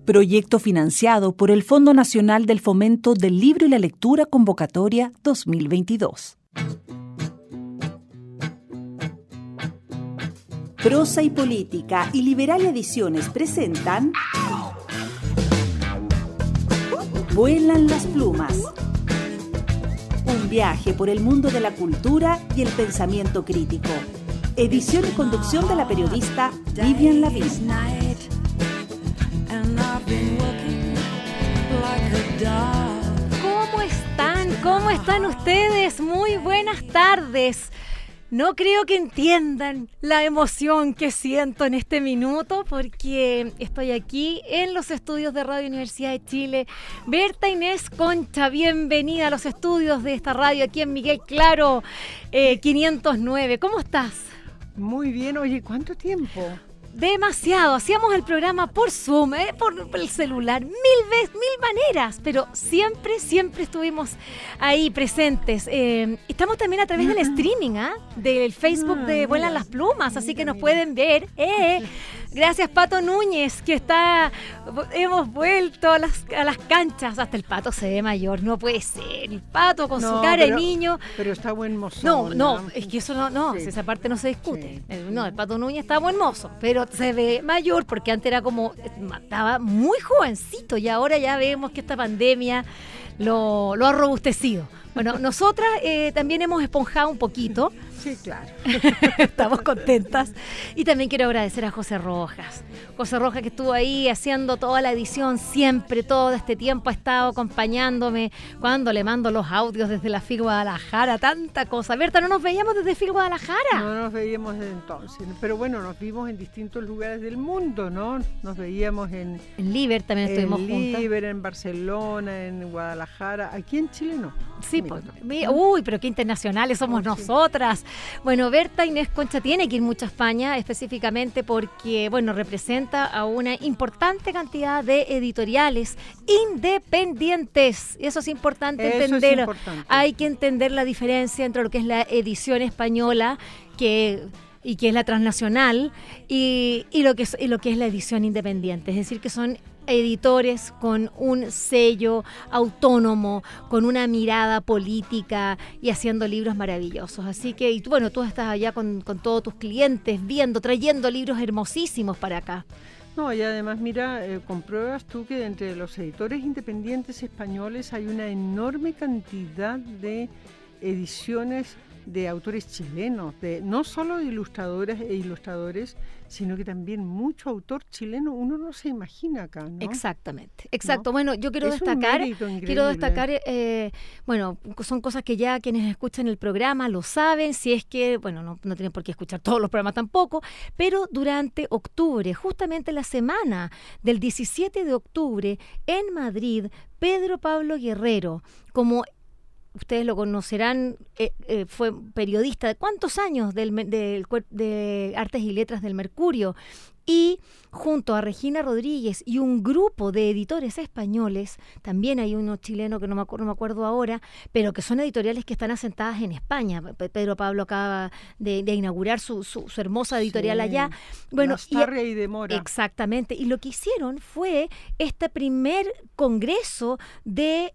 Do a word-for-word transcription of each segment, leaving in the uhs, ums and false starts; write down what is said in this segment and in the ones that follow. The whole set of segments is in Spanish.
Proyecto financiado por el Fondo Nacional del Fomento del Libro y la Lectura Convocatoria dos mil veintidós. Prosa y Política y Liberalia Ediciones presentan Vuelan las plumas. Un viaje por el mundo de la cultura y el pensamiento crítico. Edición y conducción de la periodista Vivian Lavín. ¿Cómo están? ¿Cómo están ustedes? Muy buenas tardes. No creo que entiendan la emoción que siento en este minuto porque estoy aquí en los estudios de Radio Universidad de Chile. Berta Inés Concha, bienvenida a los estudios de esta radio aquí en Miguel Claro eh, quinientos nueve. ¿Cómo estás? Muy bien. Oye, ¿cuánto tiempo? Demasiado. Hacíamos el programa por Zoom, ¿eh? por, por el celular, mil veces, mil maneras, pero siempre, siempre estuvimos ahí presentes. Eh, estamos también a través del streaming, ¿ah? ¿eh? Del Facebook de Vuelan las Plumas, así que nos pueden ver. Eh. Gracias, Pato Núñez, que está, hemos vuelto a las, a las canchas. Hasta el Pato se ve mayor, no puede ser. El Pato con no, su cara pero, de niño. Pero está buen mozo. No, no, ¿no? Es que eso no, no, sí. Esa parte no se discute. Sí. No, el Pato Núñez está buen mozo, pero se ve mayor porque antes era como, estaba muy jovencito y ahora ya vemos que esta pandemia lo, lo ha robustecido. Bueno, nosotras eh, también hemos esponjado un poquito. Sí, claro. Estamos contentas. Y también quiero agradecer a José Rojas. José Rojas, que estuvo ahí haciendo toda la edición, siempre, todo este tiempo ha estado acompañándome cuando le mando los audios desde la F I L Guadalajara, tanta cosa. Berta, ¿no nos veíamos desde F I L Guadalajara? No nos veíamos desde entonces, pero bueno, nos vimos en distintos lugares del mundo, ¿no? Nos veíamos en... En Liber también estuvimos en juntas. En Liber, en Barcelona, en Guadalajara. Aquí en Chile no. Sí, pues, uy, pero qué internacionales somos oh, nosotras. Sí. Bueno, Berta Inés Concha tiene que ir mucho a España, específicamente porque, bueno, representa a una importante cantidad de editoriales independientes. Eso es importante Eso entender. Es importante. Hay que entender la diferencia entre lo que es la edición española, que... y que es la transnacional, y, y, lo que es, y lo que es la edición independiente. Es decir, que son editores con un sello autónomo, con una mirada política y haciendo libros maravillosos. Así que, y tú, bueno, tú estás allá con, con todos tus clientes, viendo, trayendo libros hermosísimos para acá. No, y además, mira, eh, compruebas tú que entre los editores independientes españoles hay una enorme cantidad de ediciones de autores chilenos, de no solo de ilustradoras e ilustradores, sino que también mucho autor chileno uno no se imagina acá, ¿no? Exactamente, exacto. ¿No? Bueno, yo quiero es destacar, quiero destacar, eh, bueno, son cosas que ya quienes escuchan el programa lo saben, si es que, bueno, no, no tienen por qué escuchar todos los programas tampoco, pero durante octubre, justamente la semana del diecisiete de octubre, en Madrid, Pedro Pablo Guerrero, como ustedes lo conocerán, eh, eh, fue periodista de cuántos años del, del, de Artes y Letras del Mercurio, y junto a Regina Rodríguez y un grupo de editores españoles, también hay uno chileno que no me acuerdo, no me acuerdo ahora, pero que son editoriales que están asentadas en España. Pedro Pablo acaba de, de inaugurar su, su, su hermosa editorial sí, allá. Bueno, Lastarria y, y Demora. Exactamente, y lo que hicieron fue este primer congreso de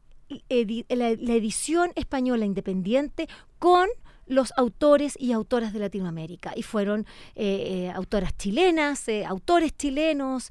Edi- la, la edición española independiente con los autores y autoras de Latinoamérica, y fueron eh, eh, autoras chilenas, eh, autores chilenos,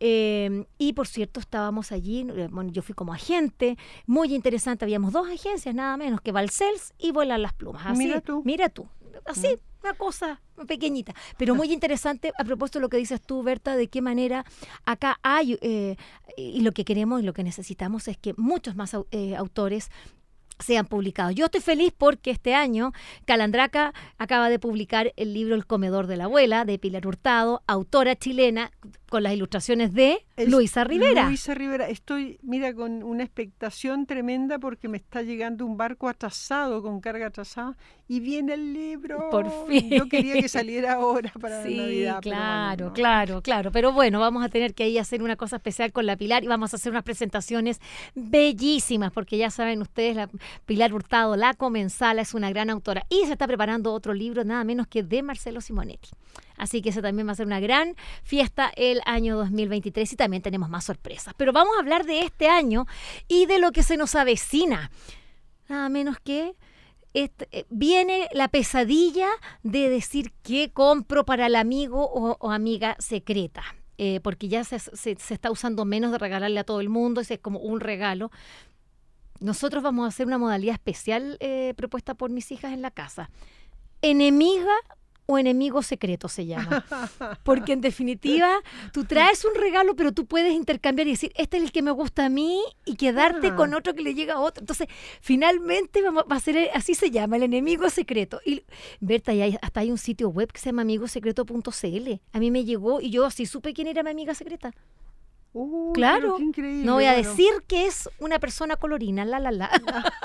eh, y por cierto estábamos allí, eh, bueno, yo fui como agente, muy interesante, habíamos dos agencias nada menos que Balcells y Vuelan las Plumas. Así, mira tú, mira tú, así, mm. una cosa pequeñita, pero muy interesante a propósito de lo que dices tú, Berta, de qué manera acá hay, eh, y lo que queremos y lo que necesitamos es que muchos más eh, autores sean publicados. Yo estoy feliz porque este año Calandraca acaba de publicar el libro El comedor de la abuela, de Pilar Hurtado, autora chilena, con las ilustraciones de es Luisa Rivera. Luisa Rivera, estoy, mira, con una expectación tremenda porque me está llegando un barco atrasado, con carga atrasada, y viene el libro. Por fin. Yo quería que saliera ahora para sí, Navidad. claro, pero bueno, no. claro, claro. Pero bueno, vamos a tener que ahí hacer una cosa especial con la Pilar y vamos a hacer unas presentaciones bellísimas, porque ya saben ustedes, la Pilar Hurtado, la comensala, es una gran autora y se está preparando otro libro, nada menos que de Marcelo Simonetti. Así que esa también va a ser una gran fiesta el año dos mil veintitrés y también tenemos más sorpresas. Pero vamos a hablar de este año y de lo que se nos avecina. Nada menos que este, eh, viene la pesadilla de decir qué compro para el amigo o, o amiga secreta. Eh, porque ya se, se, se está usando menos de regalarle a todo el mundo, ese es como un regalo. Nosotros vamos a hacer una modalidad especial eh, propuesta por mis hijas en la casa. Enemiga o enemigo secreto se llama. Porque en definitiva, tú traes un regalo, pero tú puedes intercambiar y decir, este es el que me gusta a mí, y quedarte ah. con otro que le llega a otro. Entonces, finalmente va a ser, así se llama, el enemigo secreto. Y Berta, y hay, hasta hay un sitio web que se llama amigo secreto punto c l. A mí me llegó y yo así supe quién era mi amiga secreta. Uh, claro, qué increíble, no voy a bueno. decir que es una persona colorina, la, la, la.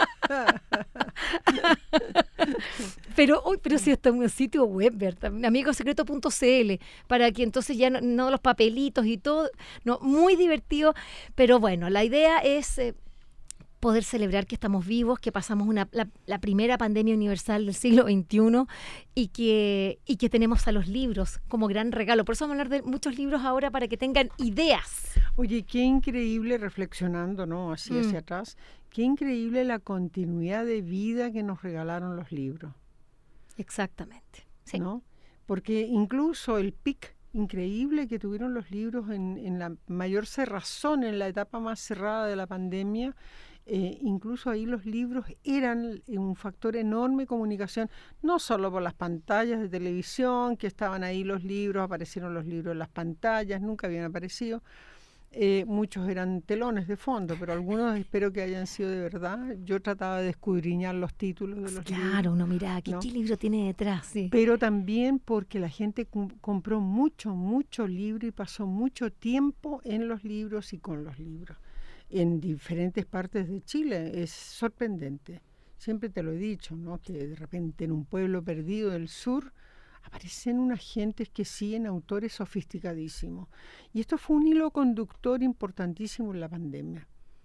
pero uy, pero sí está en un sitio web, ¿verdad? amigo secreto punto c l, para que entonces ya no, no los papelitos y todo, no, muy divertido, pero bueno, la idea es eh, poder celebrar que estamos vivos, que pasamos una, la, la primera pandemia universal del siglo veintiuno y que, y que tenemos a los libros como gran regalo. Por eso vamos a hablar de muchos libros ahora para que tengan ideas. Oye, qué increíble, reflexionando, ¿no? Así mm. hacia atrás, qué increíble la continuidad de vida que nos regalaron los libros. Exactamente. Sí. ¿No? Porque incluso el pic increíble que tuvieron los libros en, en la mayor cerrazón, en la etapa más cerrada de la pandemia, Eh, incluso ahí los libros eran un factor enorme de comunicación, no solo por las pantallas de televisión, que estaban ahí los libros, aparecieron los libros en las pantallas, nunca habían aparecido, eh, muchos eran telones de fondo, pero algunos espero que hayan sido de verdad. Yo trataba de escudriñar los títulos de los claro, libros. Claro, uno mira, ¿qué, ¿no? ¿qué libro tiene detrás? Sí. Pero también porque la gente com- compró mucho, mucho libro y pasó mucho tiempo en los libros y con los libros. En diferentes partes de Chile, es sorprendente. Siempre te lo he dicho, ¿no? Que de repente en un pueblo perdido del sur aparecen unas gentes que siguen autores sofisticadísimos. Y esto fue un hilo conductor importantísimo en la pandemia.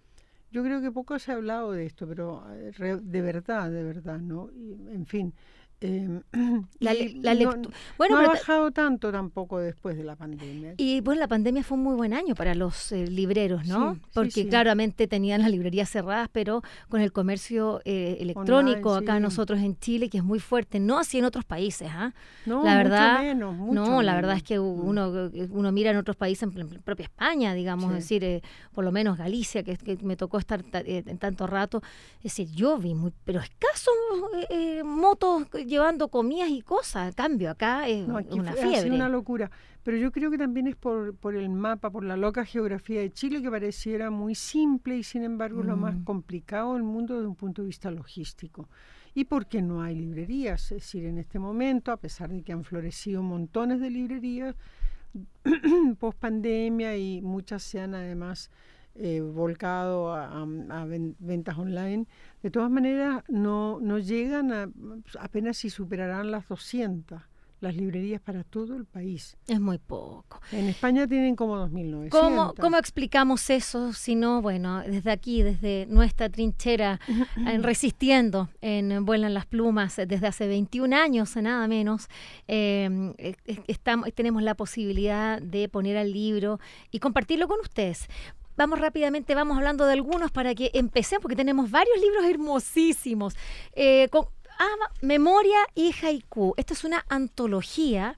Yo creo que poco se ha hablado de esto, pero de verdad, de verdad, ¿no? Y, en fin. Eh, la, la lectura. No, bueno, no pero ha bajado tanto tampoco después de la pandemia. Y bueno, la pandemia fue un muy buen año para los eh, libreros, ¿no? Sí, Porque sí, sí. claramente tenían las librerías cerradas, pero con el comercio eh, electrónico Online, acá sí. nosotros en Chile, que es muy fuerte, no así en otros países, ¿ah? ¿eh? No, la mucho verdad, menos, mucho no, la menos. verdad es que uno, uno mira en otros países, en, en propia España, digamos, Sí. es decir, eh, por lo menos Galicia, que, que me tocó estar ta, eh, en tanto rato, es decir, yo vi muy, pero escasos eh, eh, motos llevando comidas y cosas. En cambio, acá es No, aquí una fue, fiebre. ha sido una locura. Pero yo creo que también es por, por el mapa, por la loca geografía de Chile, que pareciera muy simple y sin embargo es Mm. lo más complicado del mundo desde un punto de vista logístico. Y porque no hay librerías. Es decir, en este momento, a pesar de que han florecido montones de librerías post pandemia y muchas se han además eh, volcado a, a, a ven, ventas online, de todas maneras no, no llegan a, apenas si superarán las doscientas las librerías para todo el país. Es muy poco. En España tienen como dos mil novecientas. ¿Cómo, ¿Cómo explicamos eso? Si no, bueno, desde aquí, desde nuestra trinchera, en resistiendo en Vuelan las Plumas, desde hace veintiún años, nada menos, eh, estamos, tenemos la posibilidad de poner al libro y compartirlo con ustedes. Vamos rápidamente, vamos hablando de algunos para que empecemos, porque tenemos varios libros hermosísimos. Eh, con, ah, Memoria y Haiku. Esta es una antología,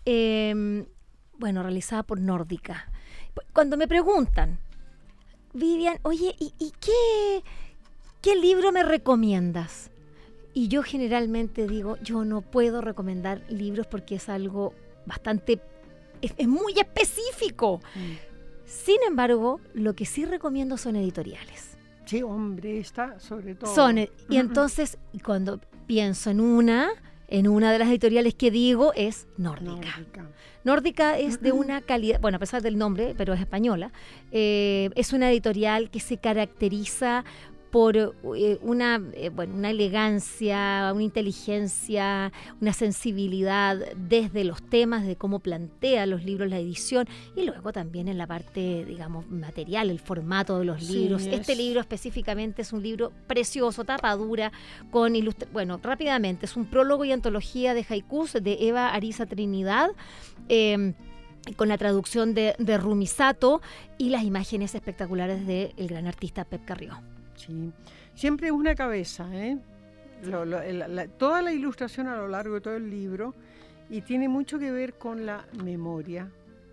eh, bueno, realizada por Nórdica. Cuando me preguntan, Vivian, oye, ¿y, y qué, qué libro me recomiendas? Y yo generalmente digo, yo no puedo recomendar libros porque es algo bastante, es, es muy específico. Mm. Sin embargo, lo que sí recomiendo son editoriales. Sí, hombre, está sobre todo. Son, y entonces, cuando pienso en una, en una de las editoriales que digo, es Nórdica. Nórdica, Nórdica es de una calidad, bueno, a pesar del nombre, pero es española, eh, es una editorial que se caracteriza por eh, una, eh, bueno, una elegancia, una inteligencia, una sensibilidad desde los temas, de cómo plantea los libros, la edición, y luego también en la parte, digamos, material, el formato de los Sí, libros. es- Este libro específicamente es un libro precioso, tapa dura, con ilustra- bueno, rápidamente, es un prólogo y antología de haikus de Eva Ariza Trinidad, eh, con la traducción de, de Rumi Sato y las imágenes espectaculares del gran artista Pep Carrió. Sí. Siempre es una cabeza, ¿eh? Lo- lo- el- la- toda la ilustración a lo largo de todo el libro, y tiene mucho que ver con la memoria,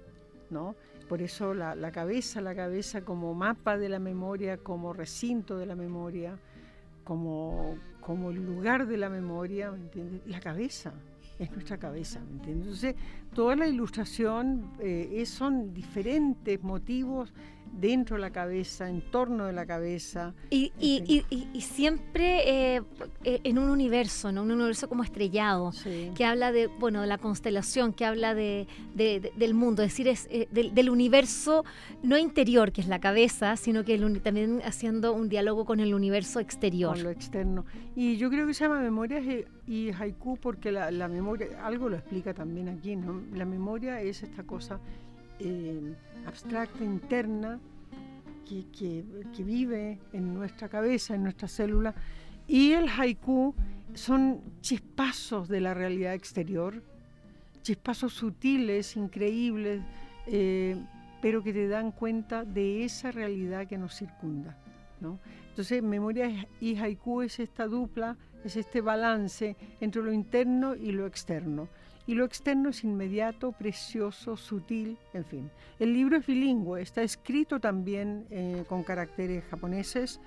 ¿no? Por eso la, la cabeza, la cabeza como mapa de la memoria, como recinto de la memoria, como, como lugar de la memoria, ¿me entiendes? La cabeza es nuestra cabeza, ¿me entiendes? Entonces, toda la ilustración eh, es- son diferentes motivos dentro de la cabeza, en torno de la cabeza. Y, y, y, y- y siempre eh, eh, en un universo, ¿no? Un universo como estrellado, Sí. que habla de, bueno, de la constelación, que habla de, de- de- del mundo, es decir, es, eh, del, del universo no interior, que es la cabeza, sino que el uni- también haciendo un diálogo con el universo exterior. Con lo externo. Y yo creo que se llama Memorias y- y Haiku porque la, la memoria, algo lo explica también aquí, ¿no? La memoria es esta cosa eh, abstracta, interna, que, que, que vive en nuestra cabeza, en nuestra célula. Y el haiku son chispazos de la realidad exterior, chispazos sutiles, increíbles, eh, pero que te dan cuenta de esa realidad que nos circunda, ¿no? Entonces, memoria y haiku es esta dupla, es este balance entre lo interno y lo externo. Y lo externo es inmediato, precioso, sutil, en fin. El libro es bilingüe, está escrito también eh, con caracteres japoneses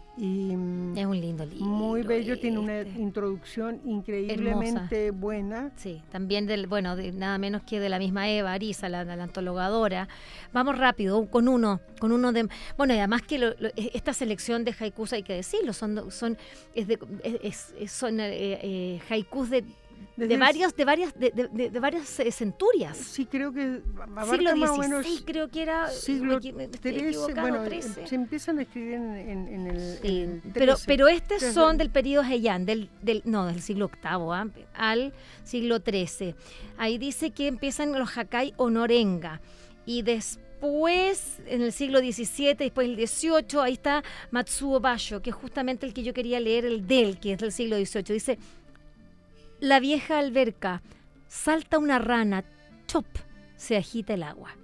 y mm, Es un lindo libro. muy bello, tiene una este. introducción increíblemente buena. Sí, también del, bueno, de, nada menos que de la misma Eva Ariza, la, la antologadora. Vamos rápido, con uno, con uno de, bueno, y además que lo, lo, esta selección de haikus, hay que decirlo, son, son, es de, es, es, son eh, eh, haikus de, Desde de el- varios, de varias, de, de, de- de varias eh, centurias. Sí, creo que abarca Siglo más o menos dieciséis, creo que era. siglo me equi- me estoy trece, equivocado, bueno, trece. se empiezan a escribir en, en- en el, Sí, en el pero, trece. pero estos Entonces, son del periodo Heian, del, del, no, del siglo octavo ¿ah? al siglo trece. Ahí dice que empiezan los Hakai Honorenga y después, en el siglo diecisiete, después el dieciocho, ahí está Matsuo Basho, que es justamente el que yo quería leer, el del, que es del siglo dieciocho. Dice, la vieja alberca, salta una rana, chop, se agita el agua.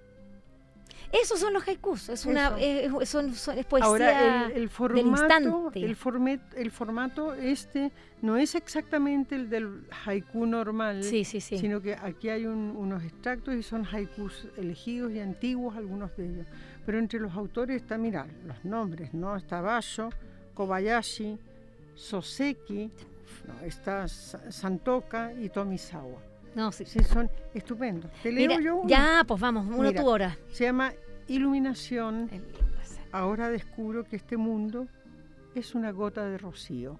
Esos son los haikus, es una Eso. es, son, son- es poesía Ahora, el, el del formato, instante. el, formet, el formato este no es exactamente el del haiku normal, Sí, sí, sí. sino que aquí hay un- unos extractos y son haikus elegidos y antiguos, algunos de ellos. Pero entre los autores está, mira, los nombres, ¿no? Está Basho, Kobayashi, Soseki, no, está Sa- Santoka y Tomisawa. No, sí. Sí, son estupendos. Te leo Mira, yo uno. ya, pues vamos, uno Mira. tu hora. Se llama Iluminación. Es lindo ese. Ahora descubro que este mundo es una gota de rocío.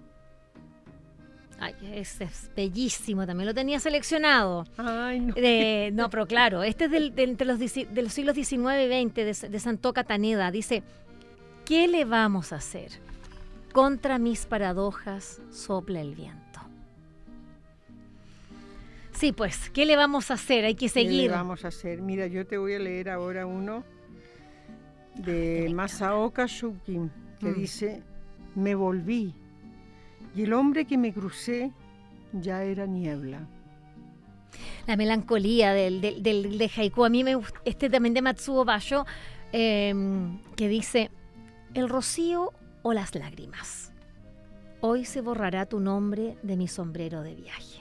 Ay, ese es bellísimo, también lo tenía seleccionado. Ay, no. Eh, no, pero claro, este es del, de, entre los, dieci- de los siglos diecinueve y veinte, de, de Santoka Taneda. Dice, ¿qué le vamos a hacer? Contra mis paradojas sopla el viento. Sí, pues, ¿qué le vamos a hacer? Hay que ¿Qué le seguir. vamos a hacer? Mira, yo te voy a leer ahora uno de Ay, Masaoka Shuki, que Mm. dice, me volví y el hombre que me crucé ya era niebla. La melancolía del, del, del de haiku. A mí me gusta este también de Matsuo Basho, eh, que dice, el rocío o las lágrimas. Hoy se borrará tu nombre de mi sombrero de viaje.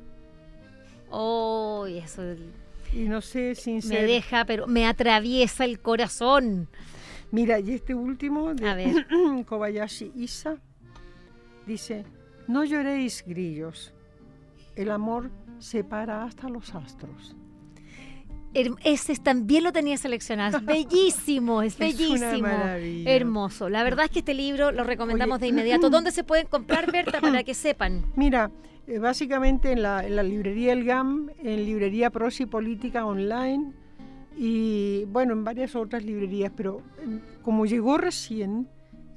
Oh, eso Y no sé, sin me ser... deja, pero me atraviesa el corazón. Mira, y este último de A ver. Kobayashi Isa dice, no lloréis grillos, el amor separa hasta los astros. Her- Ese también lo tenía seleccionado. Es bellísimo, es Es una bellísimo. maravilla. Hermoso. La verdad es que este libro lo recomendamos Oye. de inmediato. ¿Dónde se pueden comprar, Berta, para que sepan? Mira, eh, básicamente en la, en la librería El Gam, en librería Prosa y Política Online y bueno, en varias otras librerías, pero eh, como llegó recién,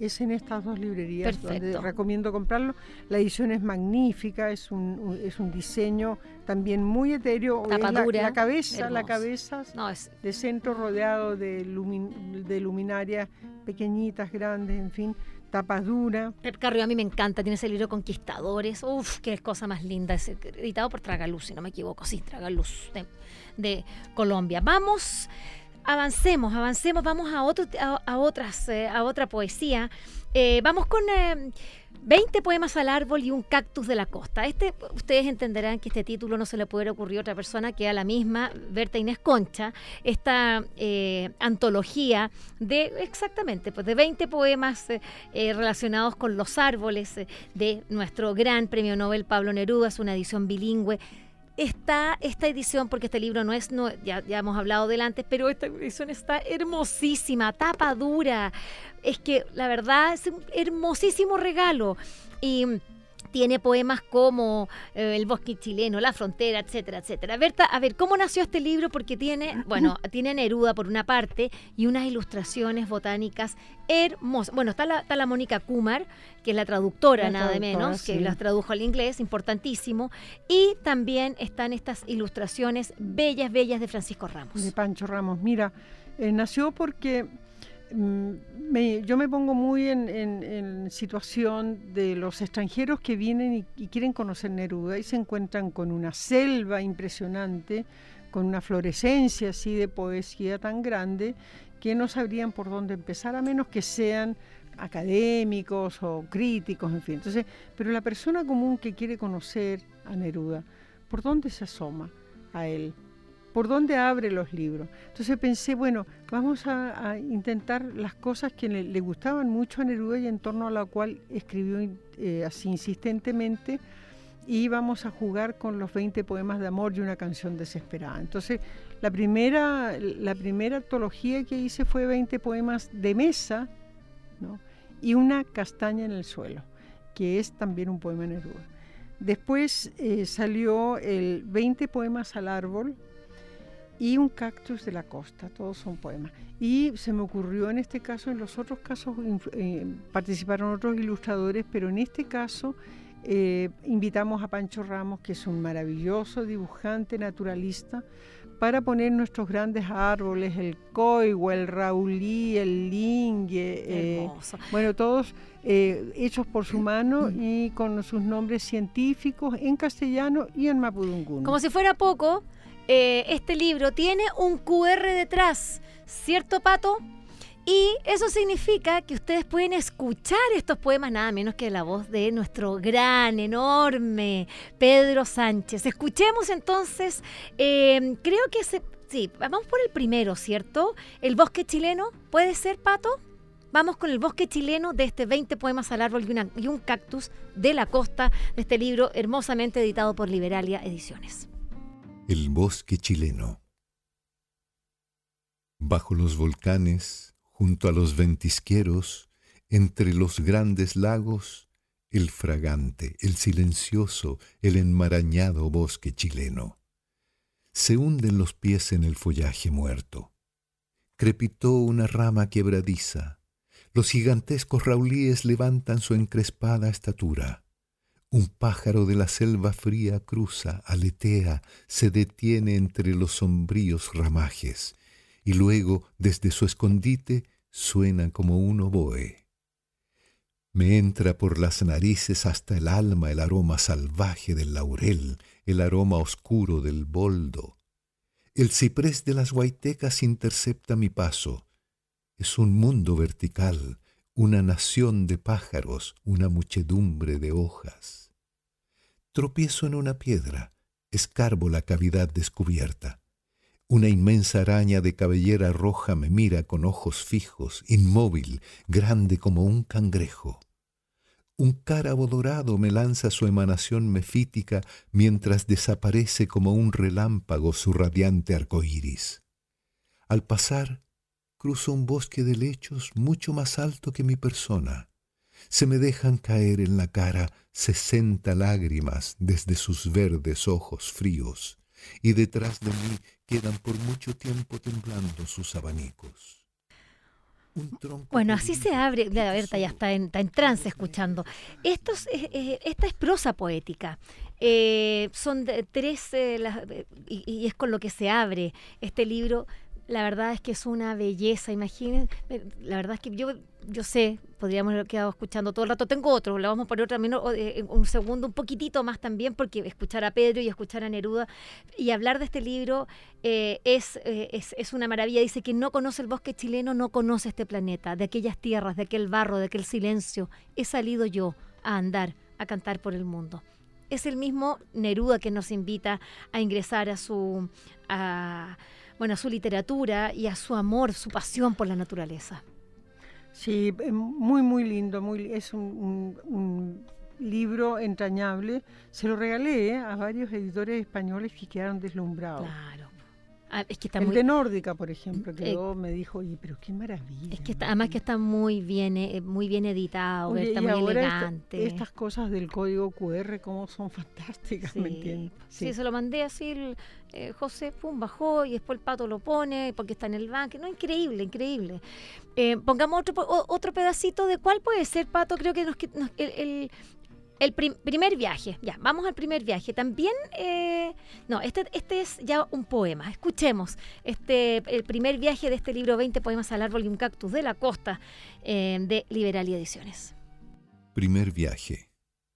es en estas dos librerías. Perfecto. Donde recomiendo comprarlo. La edición es magnífica, es un, un, es un diseño también muy etéreo. Tapadura, la, la cabeza, hermoso. la cabeza No, es... de centro rodeado de, lumin, de luminarias pequeñitas, grandes, en fin, tapadura. Pep Carrió a mí me encanta, tiene ese libro Conquistadores, uff, qué cosa más linda, es editado por Tragaluz, si no me equivoco, sí, Tragaluz de, de Colombia. Vamos, avancemos, avancemos, vamos a otro, a, a otras, eh, a otra poesía. Eh, vamos con eh, veinte poemas al árbol y un cactus de la costa. Este, ustedes entenderán que este título no se le puede ocurrir a otra persona que a la misma Berta Inés Concha, esta eh, antología de, exactamente, pues de veinte poemas eh, eh, relacionados con los árboles eh, de nuestro gran premio Nobel Pablo Neruda. Es una edición bilingüe. Está esta edición, porque este libro no es, no, ya, ya hemos hablado del antes, pero esta edición está hermosísima, tapa dura. Es que la verdad es un hermosísimo regalo. Y tiene poemas como eh, El bosque chileno, La frontera, etcétera, etcétera. Berta, a ver, ¿cómo nació este libro? Porque tiene, bueno, tiene a Neruda por una parte y unas ilustraciones botánicas hermosas. Bueno, está la, está la Mónica Kumar, que es la traductora, la nada traductora, de menos, sí, que las tradujo al inglés, importantísimo. Y también están estas ilustraciones bellas, bellas de Francisco Ramos. De Pancho Ramos. Mira, eh, nació porque... Me, yo me pongo muy en, en, en situación de los extranjeros que vienen y, y quieren conocer Neruda y se encuentran con una selva impresionante, con una florescencia así de poesía tan grande que no sabrían por dónde empezar, a menos que sean académicos o críticos, en fin. Entonces, pero la persona común que quiere conocer a Neruda, ¿por dónde se asoma a él? ¿Por dónde abre los libros? Entonces pensé, bueno, vamos a, a intentar las cosas que le, le gustaban mucho a Neruda y en torno a la cual escribió eh, así insistentemente, y vamos a jugar con los veinte poemas de amor y una canción desesperada. Entonces, la primera, la primera antología que hice fue veinte poemas de mesa, ¿no? Y una castaña en el suelo, que es también un poema de Neruda. Después eh, salió el veinte poemas al árbol, y un cactus de la costa, todos son poemas. Y se me ocurrió en este caso, en los otros casos eh, participaron otros ilustradores, pero en este caso eh, invitamos a Pancho Ramos, que es un maravilloso dibujante naturalista, para poner nuestros grandes árboles, el coigüe, el raulí, el lingue, eh, bueno, todos eh, hechos por su mano y con sus nombres científicos en castellano y en mapudungún. Como si fuera poco, Eh, este libro tiene un cu erre detrás, ¿cierto, Pato? Y eso significa que ustedes pueden escuchar estos poemas nada menos que la voz de nuestro gran, enorme Pedro Sánchez. Escuchemos entonces, eh, creo que se, sí, vamos por el primero, ¿cierto? El bosque chileno, ¿puede ser, Pato? Vamos con el bosque chileno de este veinte poemas al árbol y, una, y un cactus de la costa, de este libro hermosamente editado por Liberalia Ediciones. El bosque chileno. Bajo los volcanes, junto a los ventisqueros, entre los grandes lagos, el fragante, el silencioso, el enmarañado bosque chileno. Se hunden los pies en el follaje muerto. Crepitó una rama quebradiza. Los gigantescos raulíes levantan su encrespada estatura. Un pájaro de la selva fría cruza, aletea, se detiene entre los sombríos ramajes, y luego, desde su escondite, suena como un oboe. Me entra por las narices hasta el alma el aroma salvaje del laurel, el aroma oscuro del boldo. El ciprés de las huaytecas intercepta mi paso. Es un mundo vertical, una nación de pájaros, una muchedumbre de hojas. Tropiezo en una piedra, escarbo la cavidad descubierta. Una inmensa araña de cabellera roja me mira con ojos fijos, inmóvil, grande como un cangrejo. Un cárabo dorado me lanza su emanación mefítica mientras desaparece como un relámpago su radiante arcoíris. Al pasar, cruzo un bosque de lechos mucho más alto que mi persona. Se me dejan caer en la cara sesenta lágrimas desde sus verdes ojos fríos, y detrás de mí quedan por mucho tiempo temblando sus abanicos. Un tronco Bueno, así podrido, se abre. La que Berta ya solo está en, está en trance escuchando. Esto es, eh, eh, esta es prosa poética. Eh, son de- tres, eh, las- eh, y, y es con lo que se abre este libro. La verdad es que es una belleza, imaginen. eh, La verdad es que yo, yo sé, podríamos haber quedado escuchando todo el rato. Tengo otro, le vamos a poner otro también, o, eh, un segundo, un poquitito más también, porque escuchar a Pedro y escuchar a Neruda y hablar de este libro eh, es, eh, es, es una maravilla. Dice que no conoce el bosque chileno, no conoce este planeta, de aquellas tierras, de aquel barro, de aquel silencio. He salido yo a andar, a cantar por el mundo. Es el mismo Neruda que nos invita a ingresar a su, a, bueno, a su literatura y a su amor, su pasión por la naturaleza. Sí, eh, muy, muy lindo, muy, es un, un- un libro entrañable. Se lo regalé eh, a varios editores españoles que quedaron deslumbrados. Claro. Ah, es que está El muy... de Nórdica, por ejemplo, Eh, quedó, me dijo, oye, pero qué maravilla. Es que está, ¿no? además que está muy bien, eh, muy bien editado, Oye, está y muy ahora esta- elegante. estas cosas del código cu erre, cómo son fantásticas, ¿me entiendes? Sí, se lo mandé así, el, eh, José, pum, bajó y después el Pato lo pone porque está en el banco. No, increíble, increíble. Eh, pongamos otro, po- o- otro pedacito de cuál puede ser, Pato, creo que nos, que- nos- el, el, el prim- primer viaje. Ya, vamos al primer viaje. También, eh, no, este, este es ya un poema. Escuchemos este el primer viaje de este libro, veinte poemas al árbol y un cactus de la costa, eh, de Liberalia Ediciones. Primer viaje.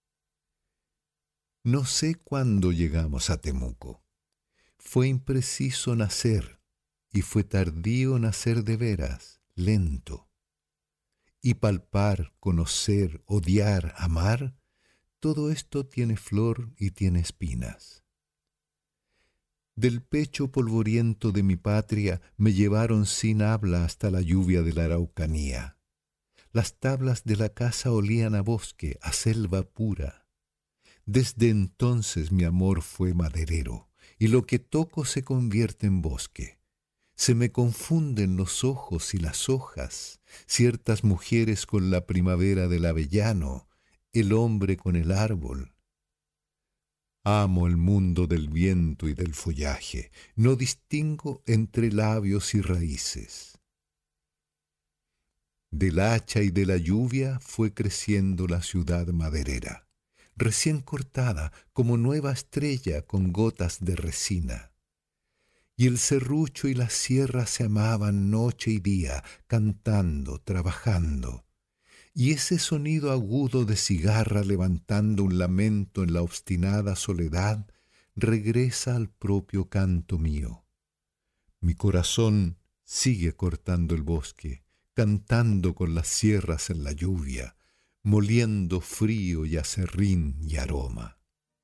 No sé cuándo llegamos a Temuco. Fue impreciso nacer, y fue tardío nacer de veras, lento. Y palpar, conocer, odiar, amar, todo esto tiene flor y tiene espinas. Del pecho polvoriento de mi patria me llevaron sin habla hasta la lluvia de la Araucanía. Las tablas de la casa olían a bosque, a selva pura. Desde entonces mi amor fue maderero, y lo que toco se convierte en bosque. Se me confunden los ojos y las hojas, ciertas mujeres con la primavera del avellano, el hombre con el árbol. Amo el mundo del viento y del follaje, no distingo entre labios y raíces. Del hacha y de la lluvia fue creciendo la ciudad maderera, recién cortada como nueva estrella con gotas de resina. Y el serrucho y la sierra se amaban noche y día, cantando, trabajando. Y ese sonido agudo de cigarra levantando un lamento en la obstinada soledad regresa al propio canto mío. Mi corazón sigue cortando el bosque, cantando con las sierras en la lluvia, moliendo frío y acerrín y aroma.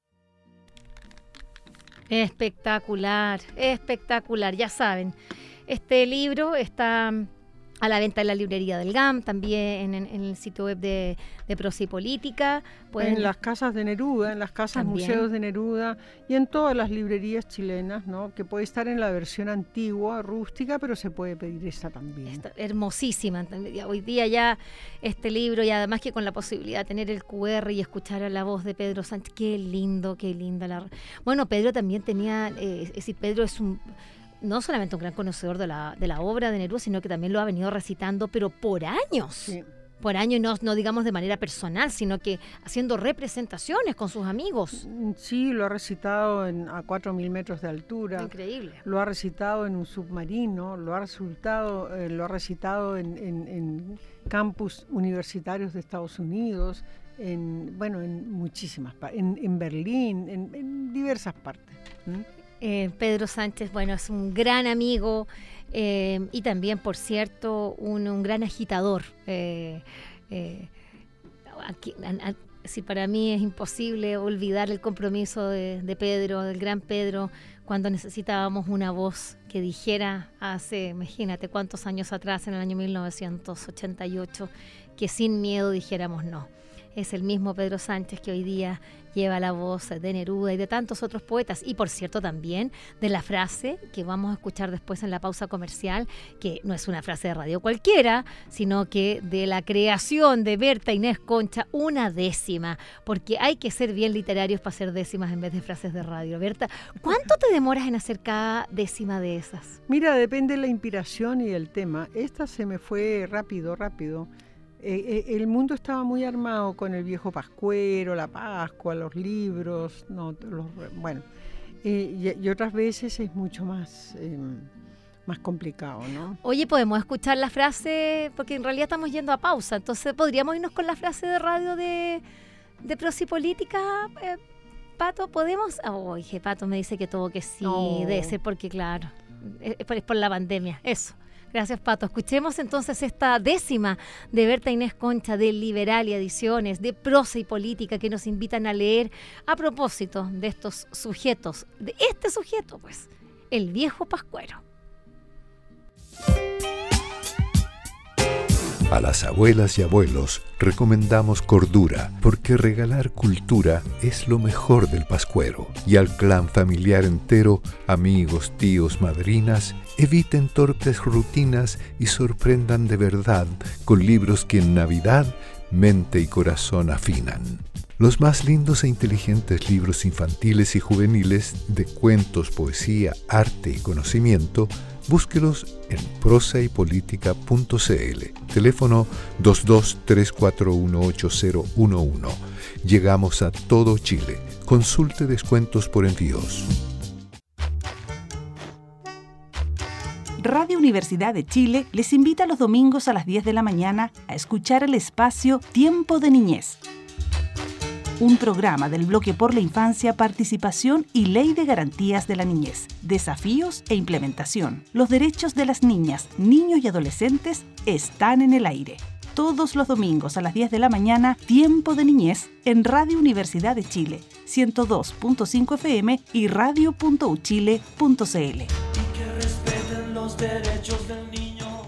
Espectacular, espectacular. Ya saben, este libro está a la venta en la librería del G A M, también en, en el sitio web de, de Prosa y Política. Pueden- En las casas de Neruda, en las casas También. museos de Neruda y en todas las librerías chilenas, ¿no? Que puede estar en la versión antigua, rústica, pero se puede pedir esta también. Está hermosísima. Ya hoy día ya este libro, y además que con la posibilidad de tener el cu erre y escuchar a la voz de Pedro Sánchez, qué lindo, qué linda la... Bueno, Pedro también tenía, eh, es decir, Pedro es un... no solamente un gran conocedor de la, de la obra de Neruda, sino que también lo ha venido recitando, pero por años. Sí. Por años, y no, no digamos de manera personal, sino que haciendo representaciones con sus amigos. Mm, Sí, lo ha recitado en, a cuatro mil metros de altura. Increíble. Lo ha recitado en un submarino, lo ha, resultado, eh, lo ha recitado en, en- en campus universitarios de Estados Unidos, en, bueno, en muchísimas partes, en, en Berlín, en, en diversas partes. ¿Mm? Eh, Pedro Sánchez, bueno, es un gran amigo eh, y también, por cierto, un, un gran agitador. Eh, eh, aquí, a- a- sí, para mí es imposible olvidar el compromiso de, de Pedro, del gran Pedro, cuando necesitábamos una voz que dijera hace, imagínate cuántos años atrás, en el año mil novecientos ochenta y ocho, que sin miedo dijéramos no. es el mismo Pedro Sánchez que hoy día lleva la voz de Neruda y de tantos otros poetas, y por cierto también de la frase que vamos a escuchar después en la pausa comercial, que no es una frase de radio cualquiera, sino que de la creación de Berta Inés Concha, una décima, porque hay que ser bien literarios para hacer décimas en vez de frases de radio. Berta, ¿cuánto te demoras en hacer cada décima de esas? Mira, depende de la inspiración y el tema. Esta se me fue rápido, rápido. Eh, eh, el mundo estaba muy armado con el viejo Pascuero, la Pascua, los libros, no, los, bueno, eh, y, y otras veces es mucho más, eh, más complicado, ¿no? Oye, podemos escuchar la frase, porque en realidad estamos yendo a pausa, entonces podríamos irnos con la frase de radio de, de Prosa y Política, eh, Pato, ¿podemos? Oye, Pato me dice que todo que sí, no. Debe ser porque, claro, es por, es por la pandemia, eso. Gracias, Pato. Escuchemos entonces esta décima de Berta Inés Concha, de Liberalia Ediciones, de Prosa y Política, que nos invitan a leer a propósito de estos sujetos, de este sujeto, pues, el viejo Pascuero. A las abuelas y abuelos recomendamos cordura, porque regalar cultura es lo mejor del Pascuero. Y al clan familiar entero, amigos, tíos, madrinas, eviten torpes rutinas y sorprendan de verdad con libros que en Navidad mente y corazón afinan. Los más lindos e inteligentes libros infantiles y juveniles de cuentos, poesía, arte y conocimiento, búsquelos en prosa y política punto c l. Teléfono dos dos tres cuatro uno ocho cero uno uno. Llegamos a todo Chile. Consulte descuentos por envíos. Radio Universidad de Chile les invita los domingos a las diez de la mañana a escuchar el espacio Tiempo de Niñez. Un programa del Bloque por la Infancia, Participación y Ley de Garantías de la Niñez. Desafíos e implementación. Los derechos de las niñas, niños y adolescentes están en el aire. Todos los domingos a las diez de la mañana, Tiempo de Niñez en Radio Universidad de Chile, ciento dos punto cinco F M y radio punto u chile punto c l. Y que respeten los derechos del niño.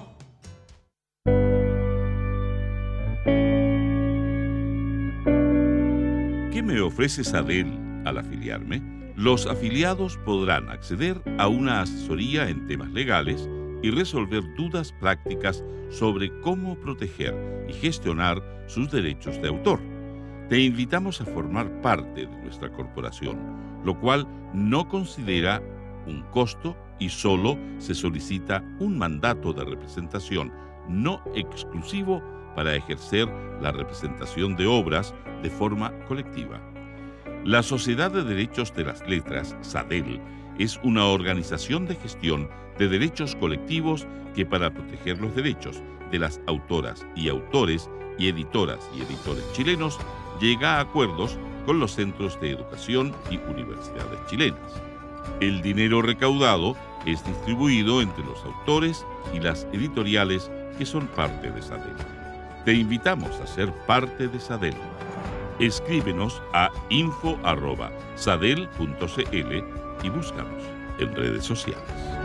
¿Qué me ofrece SADEL al afiliarme? Los afiliados podrán acceder a una asesoría en temas legales y resolver dudas prácticas sobre cómo proteger y gestionar sus derechos de autor. Te invitamos a formar parte de nuestra corporación, lo cual no considera un costo y solo se solicita un mandato de representación no exclusivo para ejercer la representación de obras de forma colectiva. La Sociedad de Derechos de las Letras, SADEL, es una organización de gestión de derechos colectivos que, para proteger los derechos de las autoras y autores y editoras y editores chilenos, llega a acuerdos con los centros de educación y universidades chilenas. El dinero recaudado es distribuido entre los autores y las editoriales que son parte de SADEL. Te invitamos a ser parte de SADEL. Escríbenos a info arroba sadel punto c l y búscanos en redes sociales.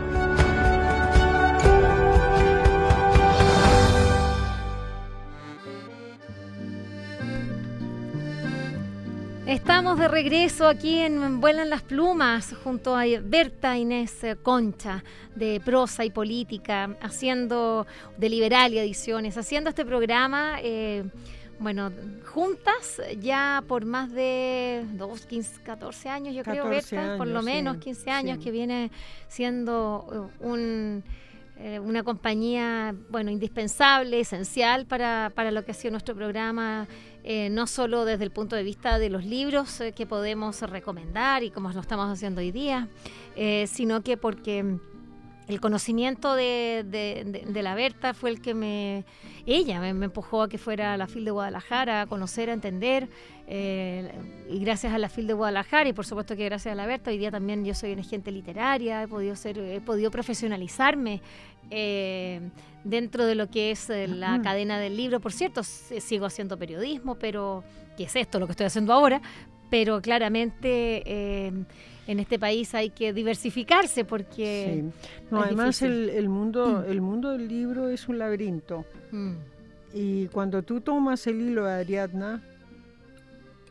Estamos de regreso aquí en Vuelan las Plumas junto a Berta Inés Concha de Prosa y Política, haciendo de Liberalia Ediciones, haciendo este programa, eh, bueno, juntas ya por más de dos, quince, catorce años, yo creo, Berta, años, por lo menos sí, quince años, sí. Que viene siendo un... una compañía, bueno, indispensable, esencial para, para lo que ha sido nuestro programa, eh, no solo desde el punto de vista de los libros eh, que podemos recomendar y como lo estamos haciendo hoy día, eh, sino que porque el conocimiento de, de, de, de la Berta fue el que me... Ella me, me empujó a que fuera a la F I L de Guadalajara, a conocer, a entender, eh, y gracias a la F I L de Guadalajara y por supuesto que gracias a la Berta, hoy día también yo soy una agente literaria, he podido, ser, he podido profesionalizarme eh, dentro de lo que es eh, la uh-huh. cadena del libro. Por cierto, sigo haciendo periodismo, pero ¿qué es esto lo que estoy haciendo ahora? Pero claramente... Eh, en este país hay que diversificarse porque sí. no, además el, el mundo el mundo del libro es un laberinto mm. y cuando tú tomas el hilo de Ariadna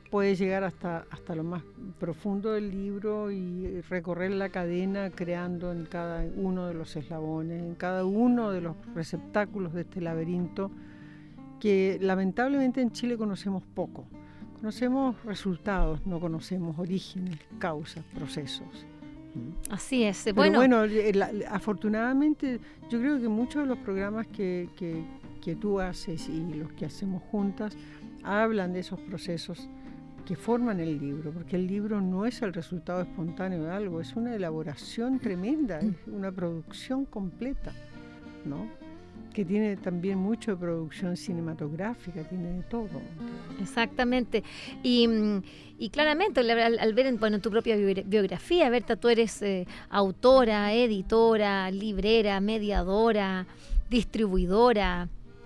puede llegar hasta, hasta lo más profundo del libro y recorrer la cadena creando en cada uno de los eslabones, en cada uno de los receptáculos de este laberinto que lamentablemente en Chile conocemos poco. Conocemos resultados, no conocemos orígenes, causas, procesos. Así es. Pero bueno, bueno la, la, afortunadamente yo creo que muchos de los programas que, que, que tú haces y los que hacemos juntas hablan de esos procesos que forman el libro, porque el libro no es el resultado espontáneo de algo, es una elaboración tremenda, es una producción completa, ¿no? Que tiene también mucho de producción cinematográfica, tiene de todo. Exactamente. Y, y claramente, al, al ver en bueno, tu propia biografía, Berta, tú eres eh, autora, editora, librera, mediadora, distribuidora,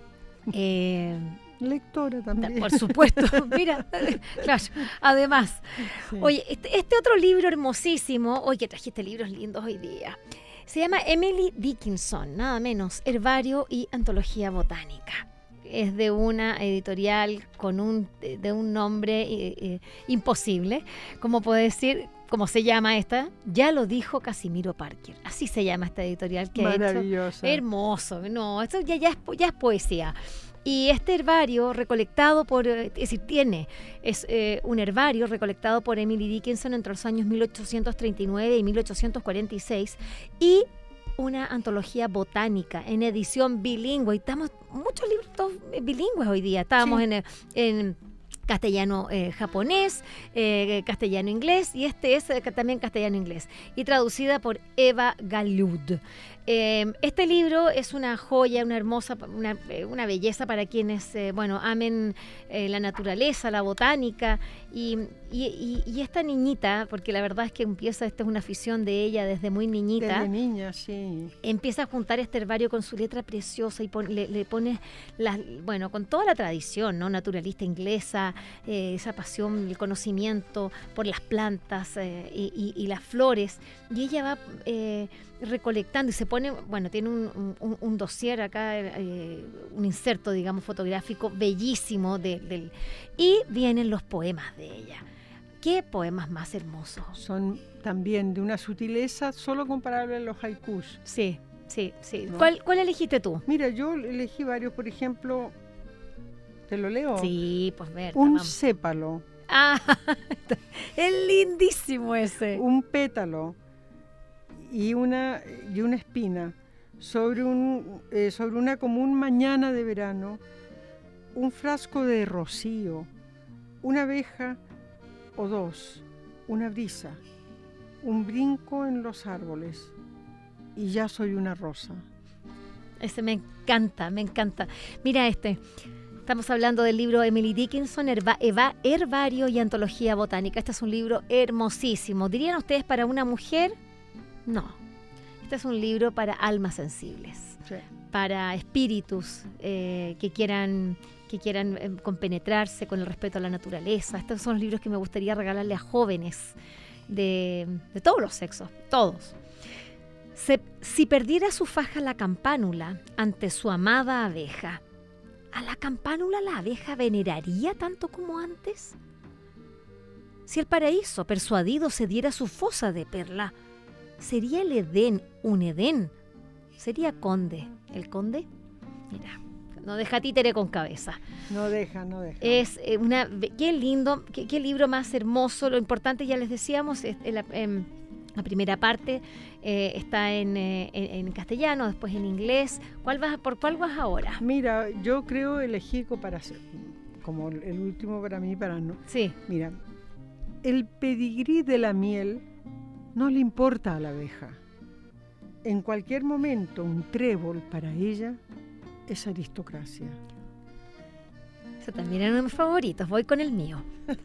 eh, lectora también. Por supuesto, mira, claro, además. Sí. Oye, este, este otro libro hermosísimo, oye, que trajiste libros lindos hoy día, se llama Emily Dickinson, nada menos, Herbario y Antología Botánica. Es de una editorial con un, de un nombre eh, eh, imposible, como puede decir, como se llama esta, ya lo dijo Casimiro Parker. Así se llama esta editorial que ha hecho. Hermoso, no, esto ya, ya, es, ya es poesía. Y este herbario recolectado por, es decir, tiene, es eh, un herbario recolectado por Emily Dickinson entre los años mil ochocientos treinta y nueve y mil ochocientos cuarenta y seis y una antología botánica en edición bilingüe. Y estamos, muchos libros bilingües hoy día, estábamos sí. en, en castellano eh, japonés, eh, castellano inglés y este es eh, también castellano inglés y traducida por Eva Galud. Eh, este libro es una joya, una hermosa, una, una belleza para quienes, eh, bueno, amen eh, la naturaleza, la botánica y, y, y, y esta niñita, porque la verdad es que empieza, esta es una afición de ella desde muy niñita. Desde niña, sí. Empieza a juntar este herbario con su letra preciosa y pon, le, le pone, las, bueno, con toda la tradición, ¿no? Naturalista inglesa, eh, esa pasión, el conocimiento por las plantas eh, y, y, y las flores. Y ella va eh, recolectando y se pone, bueno, tiene un, un, un dossier acá, eh, un inserto, digamos, fotográfico bellísimo de, del, y vienen los poemas de ella. ¿Qué poemas más hermosos? Son también de una sutileza solo comparable a los haikus. Sí, sí, sí. ¿No? ¿Cuál, ¿Cuál elegiste tú? Mira, yo elegí varios, por ejemplo, ¿te lo leo? Sí, pues ver. Un vamos. Sépalo. Ah, es lindísimo ese. Un pétalo. Y una, y una espina sobre, un, eh, sobre una común mañana de verano, un frasco de rocío, una abeja o dos, una brisa, un brinco en los árboles y ya soy una rosa. Ese me encanta, me encanta. Mira este, estamos hablando del libro Emily Dickinson, Herba, Eva, Herbario y Antología Botánica. Este es un libro hermosísimo. ¿Dirían ustedes para una mujer? No, este es un libro para almas sensibles, sí. Para espíritus eh, que quieran, que quieran eh, compenetrarse con el respeto a la naturaleza. Estos son los libros que me gustaría regalarle a jóvenes de, de todos los sexos, todos. Se, si perdiera su faja la campánula ante su amada abeja, ¿a la campánula la abeja veneraría tanto como antes? Si el paraíso persuadido cediera su fosa de perla, ¿sería el Edén un Edén? ¿Sería conde el conde? Mira, no deja títere con cabeza. No deja, no deja. Es eh, una, qué lindo, qué, qué libro más hermoso. Lo importante, ya les decíamos, es, en la, en la primera parte eh, está en, eh, en, en castellano, después en inglés. ¿Cuál vas, ¿Por cuál vas ahora? Mira, yo creo elegí para ser, como el último para mí, para no. Sí. Mira, el pedigrí de la miel no le importa a la abeja. En cualquier momento, un trébol para ella es aristocracia. Ese también era uno de mis favoritos. Voy con el mío.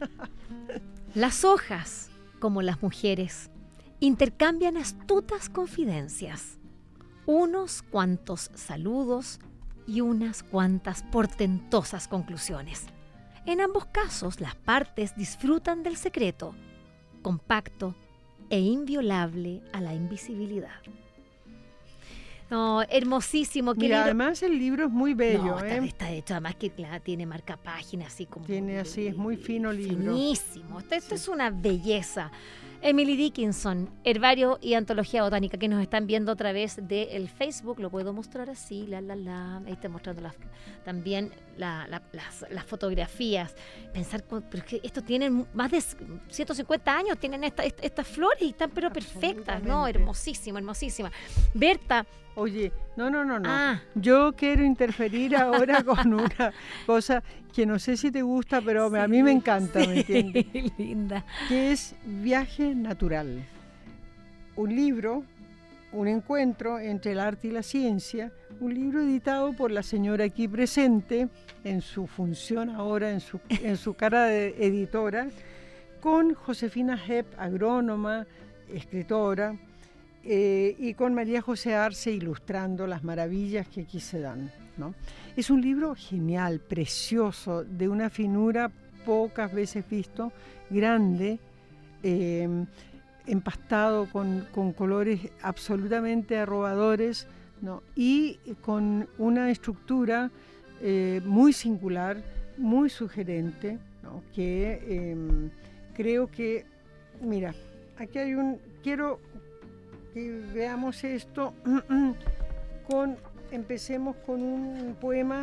Las hojas, como las mujeres, intercambian astutas confidencias, unos cuantos saludos y unas cuantas portentosas conclusiones. En ambos casos, las partes disfrutan del secreto, compacto e inviolable a la invisibilidad. No, hermosísimo. ¿Qué Mira, libro? además el libro es muy bello, No, está, ¿eh? está hecho, además que claro, tiene marca página, así como... Tiene así, es muy fino libro. Finísimo. Esto, esto es una belleza. Emily Dickinson, Herbario y Antología Botánica, que nos están viendo a través del Facebook. Lo puedo mostrar así, la, la, la. Ahí está mostrando las, también la, la, las, las fotografías. Pensar, pero es que esto tienen más de ciento cincuenta años, tienen esta, esta, estas flores y están pero perfectas, ¿no? Hermosísima, hermosísima. Berta. Oye, no, no, no, no. Ah. Yo quiero interferir ahora con una cosa que no sé si te gusta, pero Sí, a mí me encanta, sí, ¿me entiendes? Linda. Que es Viaje Natural. Un libro, un encuentro entre el arte y la ciencia, un libro editado por la señora aquí presente, en su función ahora, en su, en su cara de editora, con Josefina Hepp, agrónoma, escritora, Eh, y con María José Arce ilustrando las maravillas que aquí se dan, ¿no? Es un libro genial, precioso, de una finura pocas veces visto, grande, eh, empastado con, con colores absolutamente arrobadores, ¿no? Y con una estructura eh, muy singular, muy sugerente, ¿no? Que eh, creo que, mira, aquí hay un, quiero... que veamos esto con, empecemos con un poema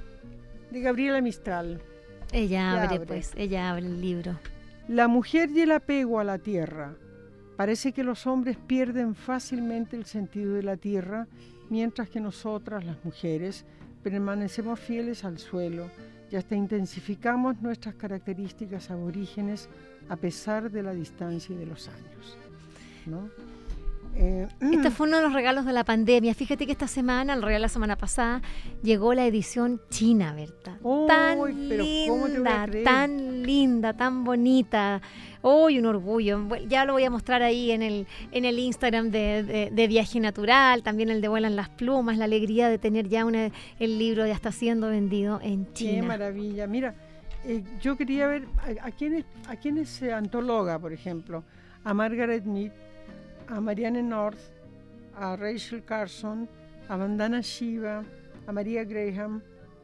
de Gabriela Mistral. Ella abre, abre. pues, ella abre el libro. La mujer y el apego a la tierra. Parece que los hombres pierden fácilmente el sentido de la tierra, mientras que nosotras, las mujeres, permanecemos fieles al suelo y hasta intensificamos nuestras características aborígenes a pesar de la distancia y de los años, ¿no? Eh, Este fue uno de los regalos de la pandemia. Fíjate que esta semana, el regalo la semana pasada, llegó la edición china, Berta. ¡Oh, tan pero cómo te voy a linda, creer! tan linda, tan bonita. ¡Uy, un orgullo! Bueno, ya lo voy a mostrar ahí en el, en el Instagram de, de, de Viaje Natural, también el de Vuelan las Plumas, la alegría de tener ya una, el libro ya está siendo vendido en China. ¡Qué maravilla! Mira, eh, yo quería ver a, a quiénes a quiénes se antologa, por ejemplo, a Margaret Mead, a Marianne North, a Rachel Carson, a Vandana Shiva, a María Graham.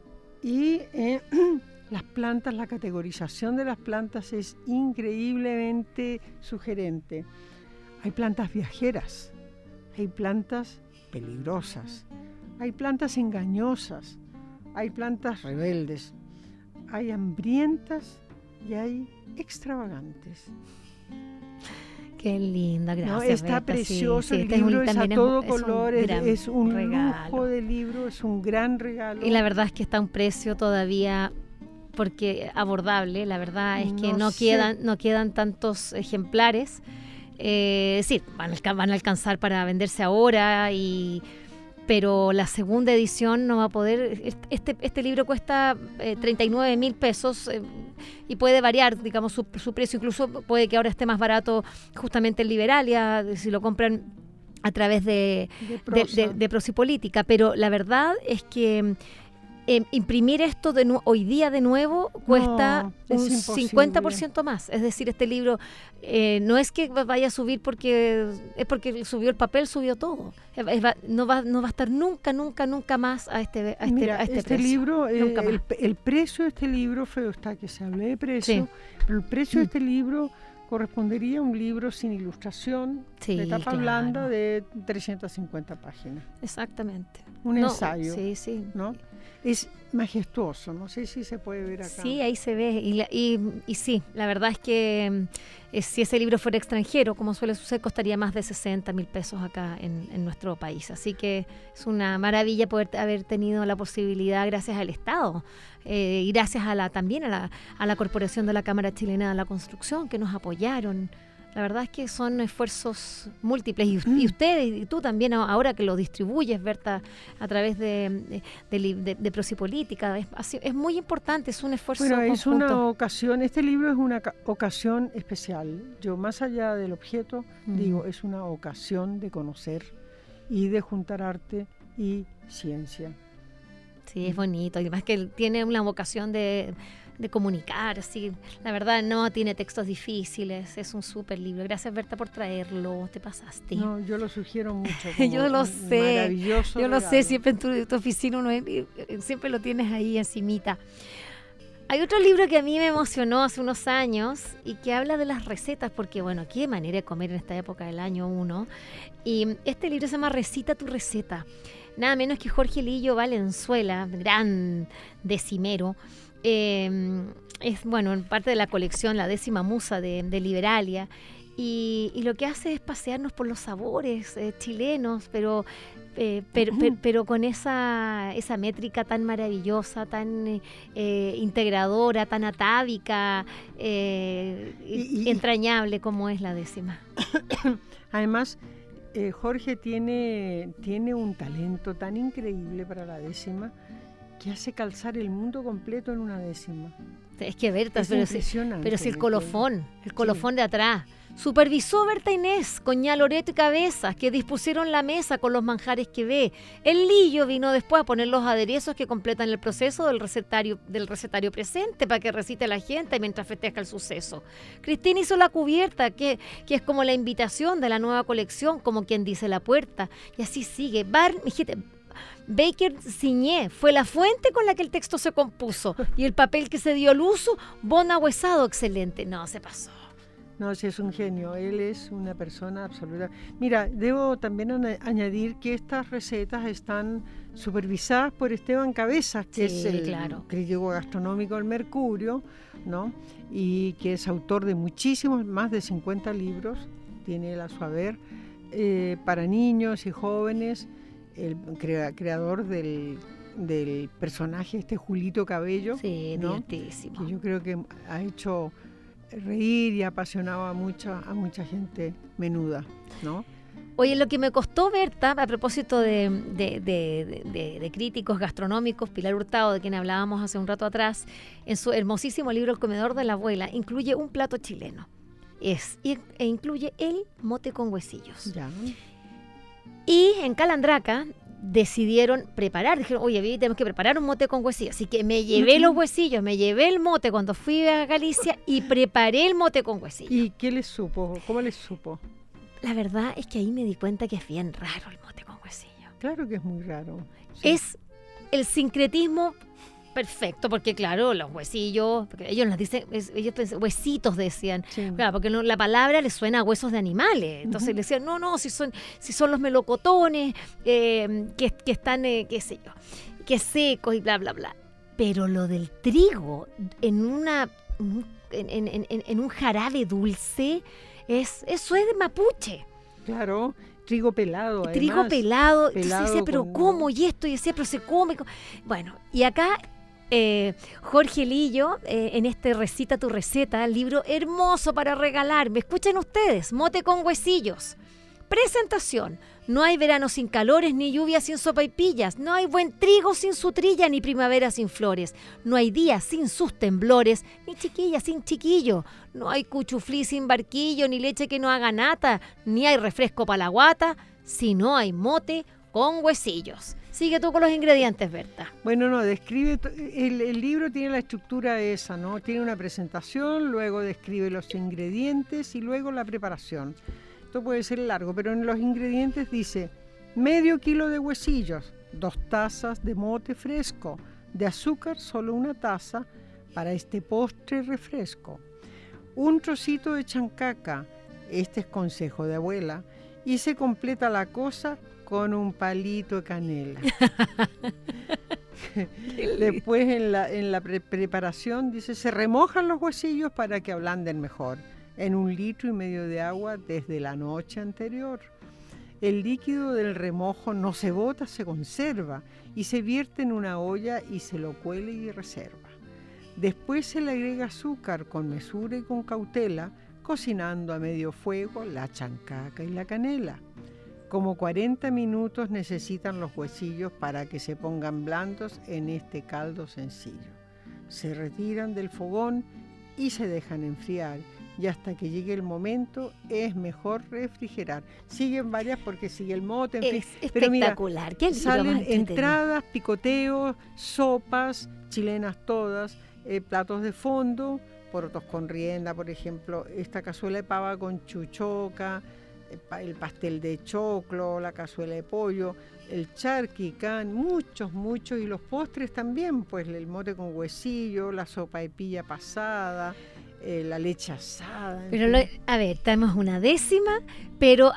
Y eh, las plantas, la categorización de las plantas es increíblemente sugerente. Hay plantas viajeras, hay plantas peligrosas, hay plantas engañosas, hay plantas rebeldes, hay hambrientas y hay extravagantes. Qué linda, gracias. No, está Berta, precioso, sí, sí, el este es un- libro es, a también todo es un color, es, gran es un regalo. lujo de libro, es un gran regalo. Y la verdad es que está a un precio todavía porque abordable, la verdad es que No no, sé. quedan no quedan tantos ejemplares. Eh, sí, van a, alca- van a alcanzar para venderse ahora, y pero la segunda edición no va a poder. Este, este libro cuesta eh, treinta y nueve mil pesos eh, y puede variar, digamos, su, su precio. Incluso puede que ahora esté más barato justamente en Liberalia, si lo compran a través de, de de, prosa. de, de Prosipolítica. Pero la verdad es que eh, imprimir esto de nu- hoy día de nuevo cuesta No, es un imposible. cincuenta por ciento más. Es decir, este libro eh, no es que vaya a subir porque es porque subió el papel, subió todo. Es- es- va- no, va, no va a estar nunca, nunca, nunca más a este, a este, Mira, a este, este precio. libro, eh, Nunca el, más. el precio de este libro, feo está que se hable de precio, Sí. pero el precio de este libro correspondería a un libro sin ilustración, Sí, de tapa claro. blanda, de trescientas cincuenta páginas. Exactamente. Un No, ensayo, Sí, sí. ¿no? Es majestuoso, no sé si se puede ver acá. Sí, ahí se ve. Y, la- y, y sí, la verdad es que mm, eh, si ese libro fuera extranjero, como suele suceder, costaría más de sesenta mil pesos acá en, en nuestro país. Así que es una maravilla poder haber tenido la posibilidad, gracias al Estado eh, y gracias a la también a la, a la Corporación de la Cámara Chilena de la Construcción, que nos apoyaron. La verdad es que son esfuerzos múltiples y, us- y ustedes y tú también a- ahora que lo distribuyes, Berta, a través de, de, de li- de- de Prosipolítica, es, así- es muy importante, es un esfuerzo Bueno, es conjunto. una ocasión, este libro es una ca- ocasión especial. Yo, más allá del objeto, Mm. digo, es una ocasión de conocer y de juntar arte y ciencia. Sí, es bonito. Y además que él tiene una vocación de, de comunicar, así. La verdad, no tiene textos difíciles, es un súper libro. Gracias, Berta, por traerlo, te pasaste. No, yo lo sugiero mucho. Como yo lo sé, maravilloso yo lo regalo. sé, siempre en tu, tu oficina uno, siempre lo tienes ahí encimita. Hay otro libro que a mí me emocionó hace unos años y que habla de las recetas, porque bueno, qué manera de comer en esta época del año uno. Y este libro se llama Recita tu receta. Nada menos que Jorge Lillo Valenzuela, gran decimero. Eh, es, bueno, en parte de la colección La décima musa de, de Liberalia. Y, y lo que hace es pasearnos por los sabores eh, chilenos, pero... Eh, pero, pero, pero con esa, esa métrica tan maravillosa, tan eh, integradora, tan atávica, eh, y, y, entrañable como es la décima. Además, eh, Jorge tiene, tiene un talento tan increíble para la décima que hace calzar el mundo completo en una décima. Es que Berta, es pero, si, pero si el colofón, el colofón sí. de atrás. Supervisó Berta Inés, Coña Loreto y Cabezas, que dispusieron la mesa con los manjares que ve. El Lillo vino después a poner los aderezos que completan el proceso del recetario, del recetario presente para que recite la gente mientras festeja el suceso. Cristina hizo la cubierta, que, que es como la invitación de la nueva colección, como quien dice la puerta. Y así sigue. Bar, mijita, Baker Ciñé fue la fuente con la que el texto se compuso. Y el papel que se dio al uso, Bona Huesado, excelente. No, se pasó. No, sí, es un genio, él es una persona absoluta. Mira, debo también añadir que estas recetas están supervisadas por Esteban Cabezas, que sí, es el claro. crítico gastronómico del Mercurio, ¿no? Y que es autor de muchísimos, más de cincuenta libros, tiene él a su haber, eh, para niños y jóvenes, el crea, creador del, del personaje este Julito Cabello, sí, ¿no? divertidísimo. Que yo creo que ha hecho reír y apasionaba a mucha, a mucha gente menuda, ¿no? Oye, lo que me costó, Berta, a propósito de, de, de, de, de críticos gastronómicos, Pilar Hurtado, de quien hablábamos hace un rato atrás, en su hermosísimo libro El comedor de la abuela, incluye un plato chileno. Es, e incluye el mote con huesillos. Ya. Y en Calandraca decidieron preparar, dijeron, oye, tenemos que preparar un mote con huesillos, así que me llevé los huesillos, me llevé el mote cuando fui a Galicia y preparé el mote con huesillos. ¿Y qué les supo? ¿Cómo les supo? La verdad es que ahí me di cuenta que es bien raro el mote con huesillos. Claro que es muy raro. Sí. Es el sincretismo perfecto, porque claro, los huesillos, porque ellos nos dicen, es, ellos pensan, huesitos decían, sí. Claro, porque no, la palabra les suena a huesos de animales, entonces uh-huh. le decían, no, no, si son, si son los melocotones, eh, que, que están, eh, qué sé yo, que secos y bla, bla, bla. Pero lo del trigo en una, en, en, en, en un jarabe dulce, es, eso es de mapuche. Claro. Trigo pelado, además. Trigo pelado. Entonces pelado decía, pero con... ¿cómo? Y esto, y decía, pero se come. Bueno, y acá eh, Jorge Lillo, eh, en este Recita tu receta, libro hermoso para regalar. ¿Me escuchan ustedes? Mote con huesillos. Presentación. No hay verano sin calores, ni lluvia sin sopaipillas. No hay buen trigo sin su trilla, ni primavera sin flores. No hay día sin sus temblores, ni chiquilla sin chiquillo. No hay cuchuflí sin barquillo, ni leche que no haga nata. Ni hay refresco para la guata, si no hay mote con huesillos. Sigue tú con los ingredientes, Berta. Bueno, no, describe, el, el libro tiene la estructura esa, ¿no? Tiene una presentación, luego describe los ingredientes y luego la preparación. Esto puede ser largo, pero en los ingredientes dice medio kilo de huesillos, dos tazas de mote fresco, de azúcar solo una taza para este postre refresco, un trocito de chancaca, este es consejo de abuela, y se completa la cosa con un palito de canela. Después en la, en la pre- preparación dice, se remojan los huesillos para que ablanden mejor, en un litro y medio de agua desde la noche anterior. El líquido del remojo no se bota, se conserva y se vierte en una olla y se lo cuele y reserva. Después se le agrega azúcar con mesura y con cautela, cocinando a medio fuego la chancaca y la canela. Como cuarenta minutos necesitan los huesillos para que se pongan blandos en este caldo sencillo. Se retiran del fogón y se dejan enfriar. Y hasta que llegue el momento es mejor refrigerar. Siguen varias porque sigue el mote, en es fin. espectacular. Pero mira, salen entradas, picoteos, sopas, chilenas todas, eh, platos de fondo, porotos con rienda, por ejemplo, esta cazuela de pava con chuchoca, el pastel de choclo, la cazuela de pollo, el charquicán, muchos, muchos, y los postres también, pues el mote con huesillo, la sopa de pilla pasada, eh, la leche asada. Pero lo, a ver, tenemos una décima, pero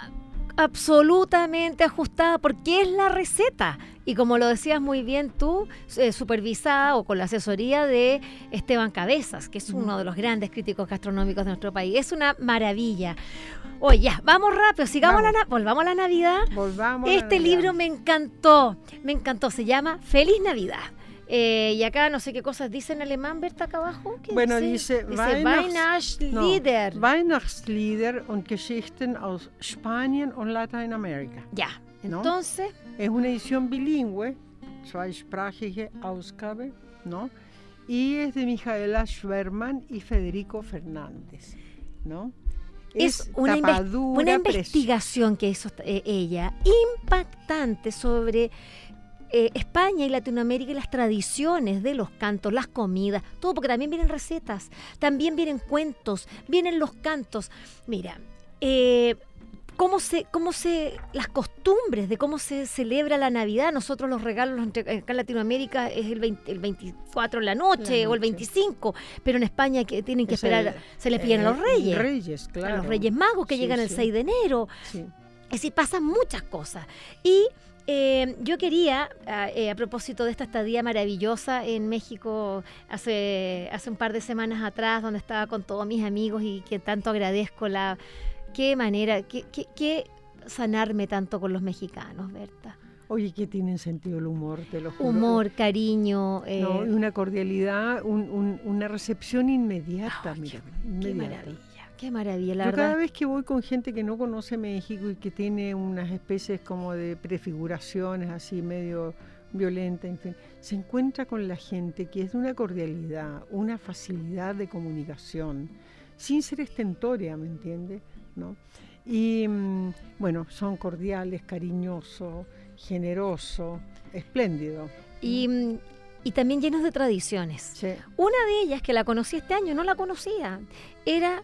absolutamente ajustada porque es la receta. Y como lo decías muy bien tú, eh, supervisada o con la asesoría de Esteban Cabezas, que es uno de los grandes críticos gastronómicos de nuestro país. Es una maravilla. Oye, ya, vamos rápido, sigamos Vamos. La, volvamos a la Navidad. Volvamos a Este la Navidad. libro me encantó, me encantó, se llama Feliz Navidad. Eh, y acá no sé qué cosas dice en alemán, Berta, acá abajo. ¿Qué Bueno, dice, dice, dice Weihnachts- Weihnachtslieder. No, Weihnachtslieder und Geschichten aus Spanien und Lateinamerika. Ya, ¿No? entonces, Es una edición bilingüe, zweisprachige Ausgabe, ¿no? Y es de Mijaela Schwerman y Federico Fernández, ¿no? es, una, inves- tapadura, una preciosa. investigación que hizo eh, ella, impactante sobre eh, España y Latinoamérica y las tradiciones de los cantos, las comidas, todo, porque también vienen recetas, también vienen cuentos, vienen los cantos. Mira, eh, cómo se, cómo se, las costumbres de cómo se celebra la Navidad. Nosotros los regalos entre, acá en Latinoamérica es el, veinte, el veinticuatro en la noche, La o el noche. veinticinco, pero en España que tienen que Es esperar, el- se le piden a los eh, reyes, Reyes, claro. a los Reyes Magos que Sí, llegan el sí. seis de enero. Sí. Es decir, pasan muchas cosas. Y eh, yo quería, a, eh, a propósito de esta estadía maravillosa en México hace, hace un par de semanas atrás, donde estaba con todos mis amigos y que tanto agradezco la... Qué manera, qué, qué, qué sanarme tanto con los mexicanos, Berta. Oye, que tienen sentido el humor, te lo juro. Humor, cariño. eh, No, y una cordialidad, un- un- una recepción inmediata, ay, mira. qué, qué inmediata. maravilla, qué maravilla, la Yo cada verdad. vez que voy con gente que no conoce México y que tiene unas especies como de prefiguraciones así medio violentas, en fin, se encuentra con la gente que es de una cordialidad, una facilidad de comunicación, sin ser estentoria, ¿me entiendes? ¿No? Y mm, bueno, son cordiales, cariñosos, generosos, espléndidos. Y, mm, y también llenos de tradiciones. Sí. Una de ellas, que la conocí este año, no la conocía, era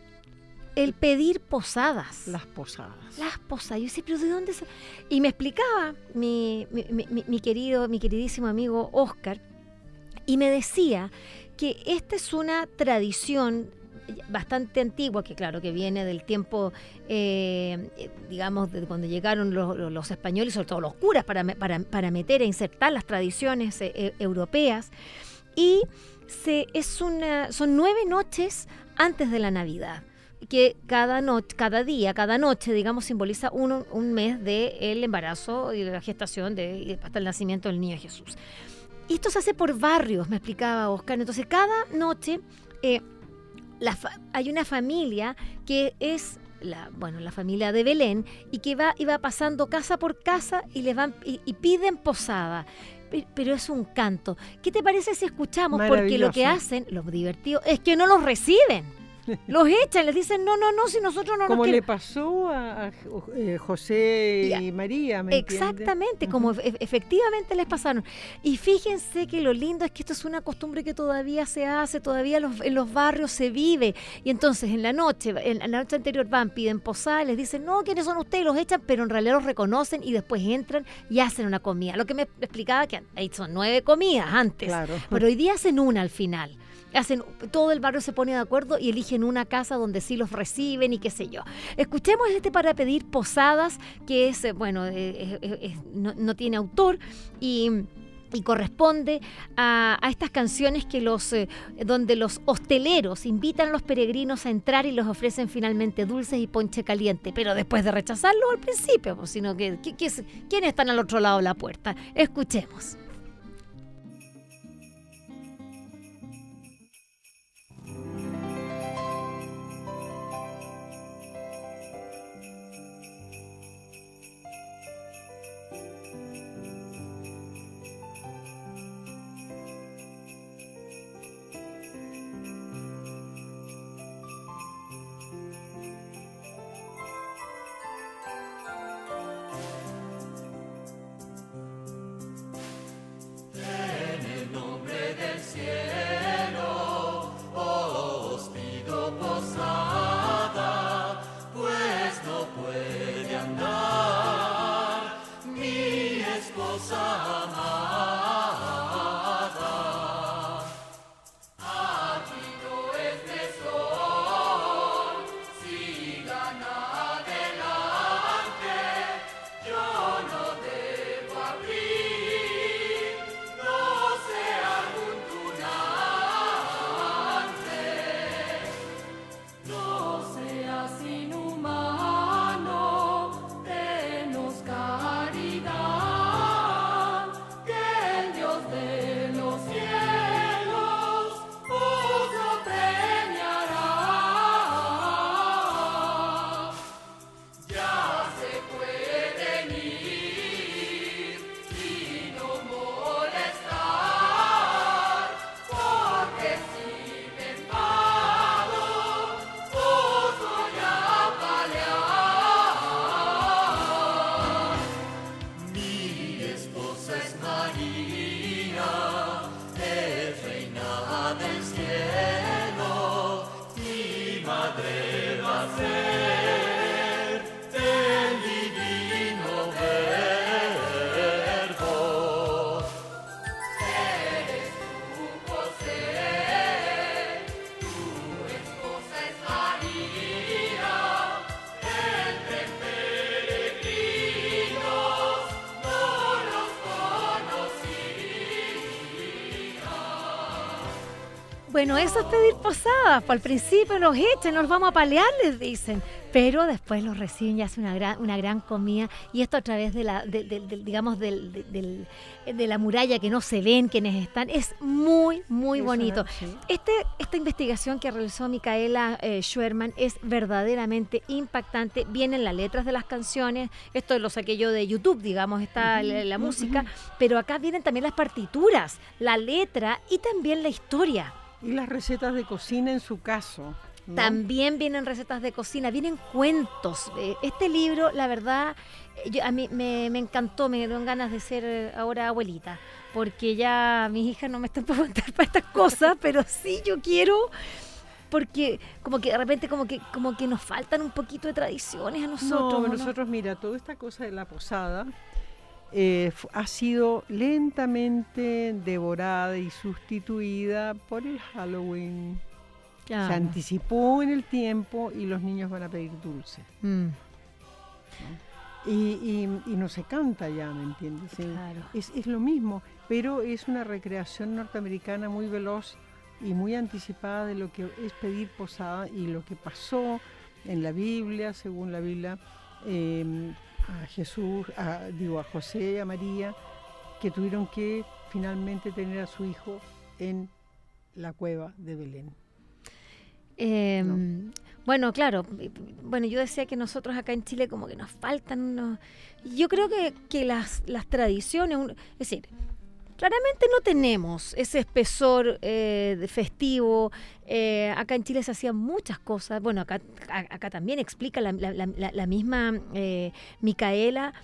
el pedir posadas. Las posadas. Las posadas. Yo decía, pero ¿de dónde se...? Y me explicaba mi, mi, mi- mi querido, mi queridísimo amigo Oscar, y me decía que esta es una tradición bastante antigua, que claro, que viene del tiempo, eh, eh, digamos, de cuando llegaron los, los- los españoles, sobre todo los curas, para, me- para, para meter e insertar las tradiciones eh, eh, europeas. Y se, es una, son nueve noches antes de la Navidad, que cada noche, cada día, cada noche, digamos, simboliza un, un mes del embarazo y de la gestación de, y hasta el nacimiento del niño Jesús. Y esto se hace por barrios, me explicaba Oscar. Entonces, cada noche eh, la fa- hay una familia que es la, bueno, la familia de Belén, y que va y va pasando casa por casa y les van y, y piden posada. Pe- Pero es un canto. ¿Qué te parece si escuchamos? Porque lo que Maravilloso. hacen, los divertidos, es que no los reciben. Los echan, les dicen, no, no, no, si nosotros no nos Como le queremos. pasó a, a Jo- eh, José Ya. y María, ¿me entiendes? Exactamente, como e- efectivamente les pasaron. Y fíjense que lo lindo es que esto es una costumbre que todavía se hace, todavía los- en los barrios se vive. Y entonces en la noche, en, en la noche anterior van, piden posada, les dicen, no, ¿quiénes son ustedes? Los echan, pero en realidad los reconocen y después entran y hacen una comida. Lo que me explicaba que ahí son nueve comidas antes, Claro. pero hoy día hacen una al final. Hacen, todo el barrio se pone de acuerdo y eligen una casa donde sí los reciben y qué sé yo. Escuchemos este para pedir posadas, que es, eh, bueno, eh, eh, eh, no, no tiene autor y... y corresponde a, a estas canciones que los, eh, donde los hosteleros invitan a los peregrinos a entrar y los ofrecen finalmente dulces y ponche caliente, pero después de rechazarlo al principio, pues, sino que, que, que es- ¿quiénes están al otro lado de la puerta? Escuchemos. madre va a ser el divino verbo. Eres tú, José, tu esposa es María, entre peregrinos no los conocía. Bueno, eso es pedir posadas. Por al principio los echan, nos vamos a palear, les dicen. Pero después los reciben y hacen una gran, una gran comida. Y esto a través de la, de, de, de, digamos, del, de, del, de la muralla que no se ven quienes están. Es muy, muy Eso, bonito. sí. Este, esta investigación que realizó Micaela eh, Schwerman es verdaderamente impactante. Vienen las letras de las canciones. Esto lo saqué yo de YouTube, digamos, está Ujú, la, la ujú, música. ujú. Pero acá vienen también las partituras, la letra y también la historia. Y las recetas de cocina en su caso, ¿no? También vienen recetas de cocina, vienen cuentos. Eh, Este libro, la verdad, eh, yo- a mí me, me encantó, me dieron ganas de ser eh, ahora abuelita, porque ya mis hijas no me están para aguantar para estas cosas, pero sí yo quiero, porque como que de repente como que como que nos faltan un poquito de tradiciones a nosotros. No, ¿no? nosotros, mira, toda esta cosa de la posada eh, fu- ha sido lentamente devorada y sustituida por el Halloween. Claro. Se anticipó en el tiempo y los niños van a pedir dulce. Mm, Y, y- y no se canta ya, ¿me entiendes? Sí. claro. Es, es lo mismo, pero es una recreación norteamericana muy veloz y muy anticipada de lo que es pedir posada y lo que pasó en la Biblia, según la Biblia, eh, a Jesús, a, digo, a José y a María, que tuvieron que finalmente tener a su hijo en la cueva de Belén. Eh, No. Bueno, claro, bueno, yo decía que nosotros acá en Chile como que nos faltan unos... Yo creo que, que las, las tradiciones, un- es decir, claramente no tenemos ese espesor eh, de festivo. Eh, acá en Chile se hacían muchas cosas. Bueno, acá, a- acá también explica la, la- la- la- la misma eh, Micaela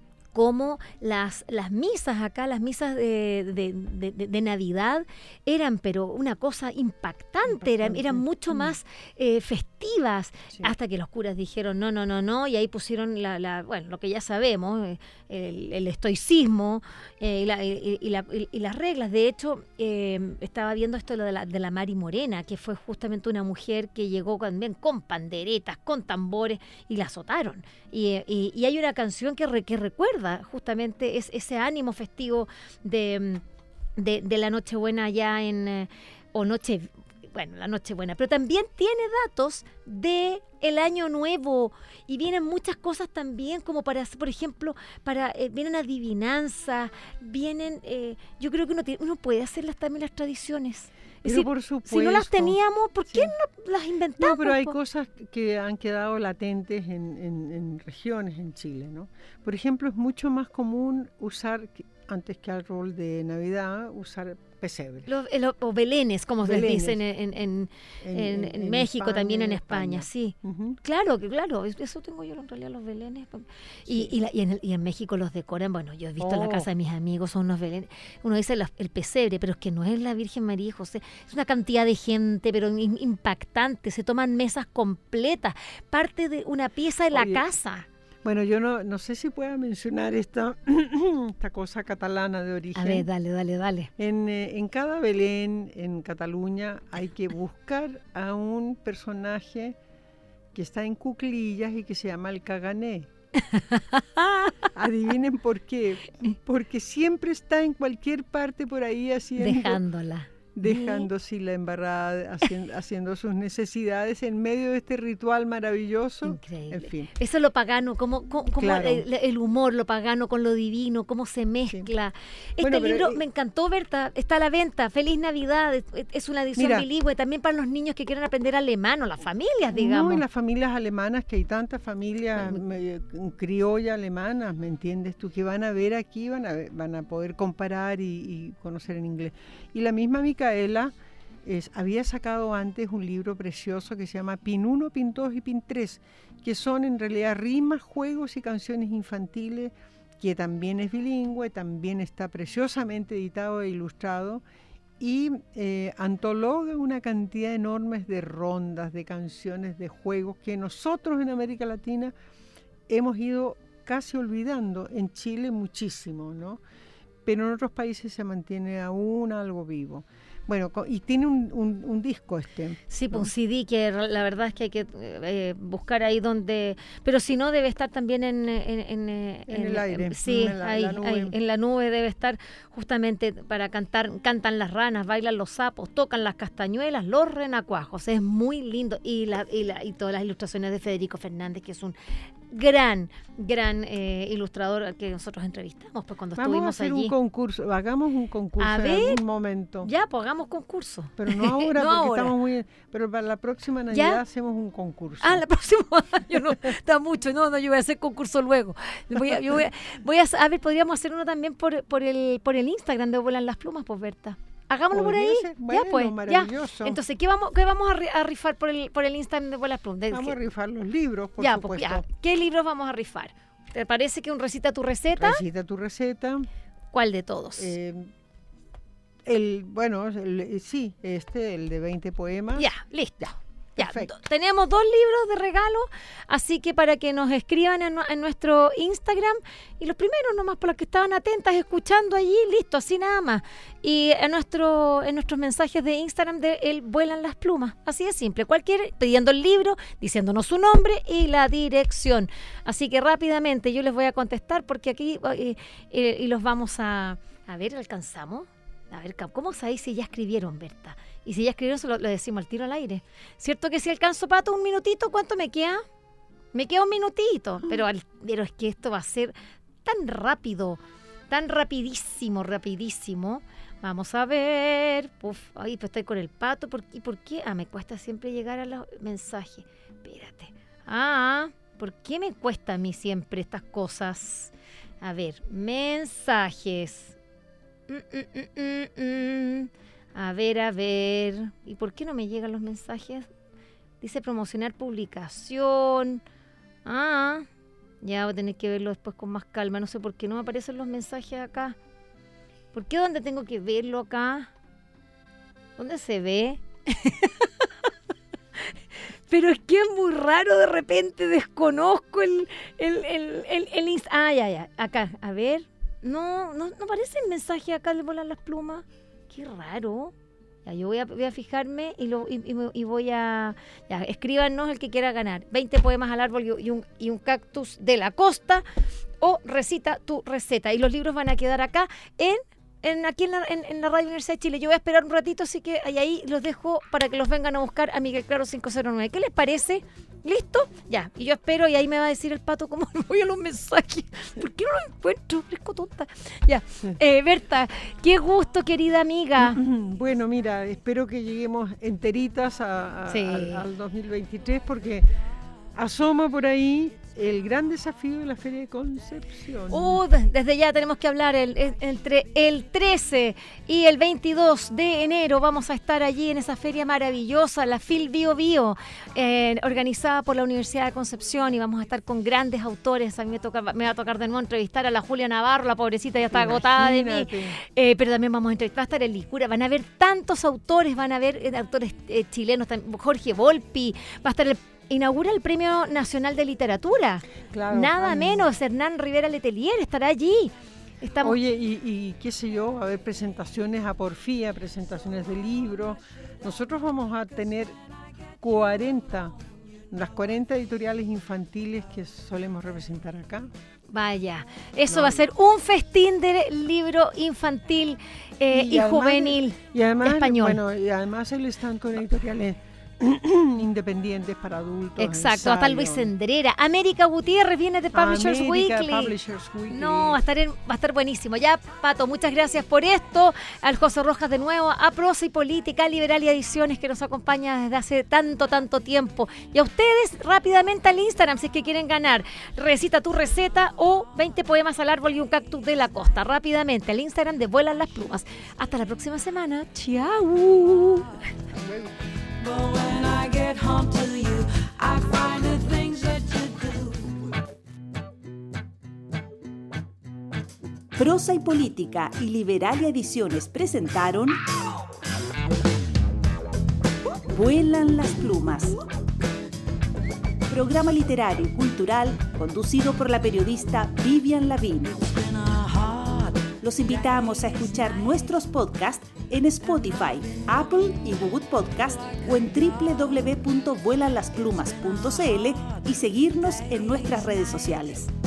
cómo las, las misas acá, las misas de, de- de- de- de Navidad eran, pero una cosa impactante, eran, eran Impactante. mucho Mm. más eh, festivas, Sí. hasta que los curas dijeron no, no, no, no, y ahí pusieron la, la- bueno, lo que ya sabemos, eh, el, el estoicismo eh, y, la- y- y la- y- y las reglas. De hecho, eh, estaba viendo esto de la, de la Mari Morena, que fue justamente una mujer que llegó también con panderetas, con tambores, y la azotaron. Y, eh, y- y hay una canción que, re- que recuerda justamente es, ese ánimo festivo de, mm, de, de la Nochebuena allá en, eh, o Noche, bueno, la Nochebuena, pero también tiene datos de el Año Nuevo y vienen muchas cosas también como para, por ejemplo, para eh, vienen adivinanzas, vienen, eh, yo creo que uno, tiene- uno puede hacer las, también las tradiciones. Es Pero decir, por supuesto. si no las teníamos, ¿por qué Sí. no las inventamos? No, pero hay po? cosas que han quedado latentes en, en- en regiones en Chile, ¿no? Por ejemplo, es mucho más común usar, que- antes que al rol de Navidad, usar pesebre. Los, eh, los- o belenes, como se les Belenes. dicen en, en, en- en- en México, también en España, sí. Ujú. Claro, que claro, es- eso tengo yo en realidad los belenes. Y, y, la- y en, el- y en México los decoran, bueno, yo he visto en la Oh. casa de mis amigos, son unos belenes. Uno dice la- el pesebre, pero es que no es la Virgen María y José, es una cantidad de gente, pero im- impactante, se toman mesas completas, parte de una pieza de la Oye, casa. Bueno, yo no, no sé si pueda mencionar esta, esta cosa catalana de origen. A ver, dale, dale, dale. En, eh, en cada Belén, en Cataluña, hay que buscar a un personaje que está en cuclillas y que se llama el cagané. Adivinen por qué. Porque siempre está en cualquier parte por ahí haciendo, Dejándola. dejando así la embarrada, haciendo, haciendo sus necesidades en medio de este ritual maravilloso. Increíble. En fin. Eso es lo pagano, como, como, como Claro. el, el humor, lo pagano con lo divino, cómo se mezcla. Este Bueno, pero, libro eh, me encantó, Berta, está a la venta. Feliz Navidad, es, es una edición Mira. bilingüe también para los niños que quieran aprender alemán o las familias, digamos. No, y las familias alemanas, que hay tantas familias Bueno, me- criollas alemanas, ¿me entiendes tú? Que van a ver aquí, van a, ver- van a poder comparar y, y conocer en inglés. Y la misma Micaela es, había sacado antes un libro precioso que se llama Pin uno, Pin dos y Pin tres, que son en realidad rimas, juegos y canciones infantiles, que también es bilingüe, también está preciosamente editado e ilustrado, y eh, antologa una cantidad enorme de rondas, de canciones, de juegos que nosotros en América Latina hemos ido casi olvidando, en Chile muchísimo, ¿no? Pero en otros países se mantiene aún algo vivo. Bueno, y tiene un, un, un disco este. Sí, ¿no? pues un C D que la verdad es que hay que eh, buscar ahí donde... Pero si no, debe estar también en... En, en, en el aire. En, sí, en la, ahí, la nube. ahí, en la nube debe estar justamente para cantar. Cantan las ranas, bailan los sapos, tocan las castañuelas, los renacuajos. Es muy lindo. Y, la, y, la, y todas las ilustraciones de Federico Fernández, que es un gran, gran eh, ilustrador al que nosotros entrevistamos pues cuando Vamos estuvimos a hacer allí. un concurso, hagamos un concurso A en ver, algún momento. Ya, pues hagamos concurso. Pero no ahora, No porque ahora. estamos muy... Pero para la próxima Navidad ¿Ya? hacemos un concurso. Ah, el próximo año no, está mucho, no, no, yo voy a hacer concurso luego. Voy a, yo voy a, voy a, a ver, podríamos hacer uno también por, por el por el Instagram de Vuelan las Plumas, pues Berta. Hagámoslo por Podría ahí. ser. Bueno, ya pues, ya. maravilloso. Entonces, ¿qué vamos, qué vamos a, ri- a rifar por el por el Instagram de Vuelan las Plumas? De- Vamos que- a rifar los libros, por ya, pues, supuesto. ya. ¿Qué libros vamos a rifar? ¿Te parece que un recita tu receta? Recita tu receta. ¿Cuál de todos? Eh, el, bueno, el- sí, este, el de veinte poemas. Ya, listo. Ya, Perfecto. do- tenemos dos libros de regalo, así que para que nos escriban en, nu- en nuestro Instagram, y los primeros nomás por los que estaban atentas, escuchando allí, listo, así nada más. Y en nuestro en nuestros mensajes de Instagram de el Vuelan las Plumas, así de simple, cualquier, pidiendo el libro, diciéndonos su nombre y la dirección. Así que rápidamente yo les voy a contestar porque aquí, eh, eh, y los vamos a, a ver, ¿alcanzamos? A ver, ¿cómo sabéis si ya escribieron, Berta? Y si ya escribieron, se lo, lo decimos al tiro al aire. ¿Cierto que si alcanzo, Pato, un minutito? ¿Cuánto me queda? Me queda un minutito. Pero, al, pero es que esto va a ser tan rápido, tan rapidísimo, rapidísimo. Vamos a ver. Puf, ay, pues estoy con el Pato. ¿Por, ¿Y por qué? Ah, me cuesta siempre llegar a los mensajes. Espérate. Ah, ¿por qué me cuesta a mí siempre estas cosas? A ver, mensajes. Mm, mm, mm, mm, mm. A ver, a ver. ¿Y por qué no me llegan los mensajes? Dice promocionar publicación. Ah, ya voy a tener que verlo después con más calma. No sé por qué no me aparecen los mensajes acá. ¿Por qué dónde tengo que verlo acá? ¿Dónde se ve? Pero es que es muy raro, de repente desconozco el... el, el, el, el inst- ah, ya, ya. Acá, a ver. No, no, no aparece el mensaje acá de Volar las Plumas. Qué raro. Ya, yo voy a, voy a fijarme y, lo, y, y, y voy a... Ya, escríbanos el que quiera ganar. veinte poemas al árbol y, y, un, y un cactus de la costa. O recita tu receta. Y los libros van a quedar acá en... En, aquí en la, en, en la Radio Universidad de Chile. Yo voy a esperar un ratito, así que ahí, ahí los dejo para que los vengan a buscar a Miguel Claro cinco cero nueve. ¿Qué les parece? ¿Listo? Ya. Y yo espero y ahí me va a decir el Pato cómo voy a los mensajes. ¿Por qué no los encuentro? Fresco tonta. Ya. Eh, Berta, qué gusto, querida amiga. Bueno, mira, espero que lleguemos enteritas a, a, Sí. al, al dos mil veintitrés porque asoma por ahí el gran desafío de la Feria de Concepción. Uh, desde ya tenemos que hablar el, el- entre el trece y el veintidós de enero vamos a estar allí en esa feria maravillosa, la Fil Bio Bio, eh, organizada por la Universidad de Concepción, y vamos a estar con grandes autores. A mí me, toca, me va a tocar de nuevo entrevistar a la Julia Navarro, la pobrecita ya está agotada de mí, Imagínate. eh, pero también vamos a entrevistar, va a estar el Licura, van a haber tantos autores, van a haber eh, autores eh, chilenos, tam- Jorge Volpi, va a estar el inaugura el Premio Nacional de Literatura. Claro, Nada ay. menos, Hernán Rivera Letelier estará allí. Estamos, Oye, y, y qué sé yo, va a haber presentaciones a porfía, presentaciones de libros. Nosotros vamos a tener cuarenta, las cuarenta editoriales infantiles que solemos representar acá. vaya, eso No. va a ser un festín de libro infantil eh, y, además- juvenil y además, español. Bueno, y además él están con editoriales independientes para adultos. Exacto, va a estar Luis ensayo. Sendrera. América Gutiérrez viene de Publishers América, Weekly. Publishers Weekly. No, va a, estar en- va a estar buenísimo. Ya, Pato, muchas gracias por esto. Al José Rojas de nuevo, a Prosa y Política, a Liberal y Ediciones, que nos acompaña desde hace tanto, tanto tiempo. Y a ustedes, rápidamente al Instagram, si es que quieren ganar. Recita tu receta o veinte poemas al árbol y un cactus de la costa. Rápidamente al Instagram de Vuelan las Plumas. Hasta la próxima semana. Chao. But when I get home to you, I find the things that you do. Prosa y Política y Liberalia Ediciones presentaron Vuelan las plumas. Programa literario y cultural conducido por la periodista Vivian Lavín. Los invitamos a escuchar nuestros podcasts en Spotify, Apple y Google Podcast o en doble u doble u doble u punto vuelan las plumas punto c l y seguirnos en nuestras redes sociales.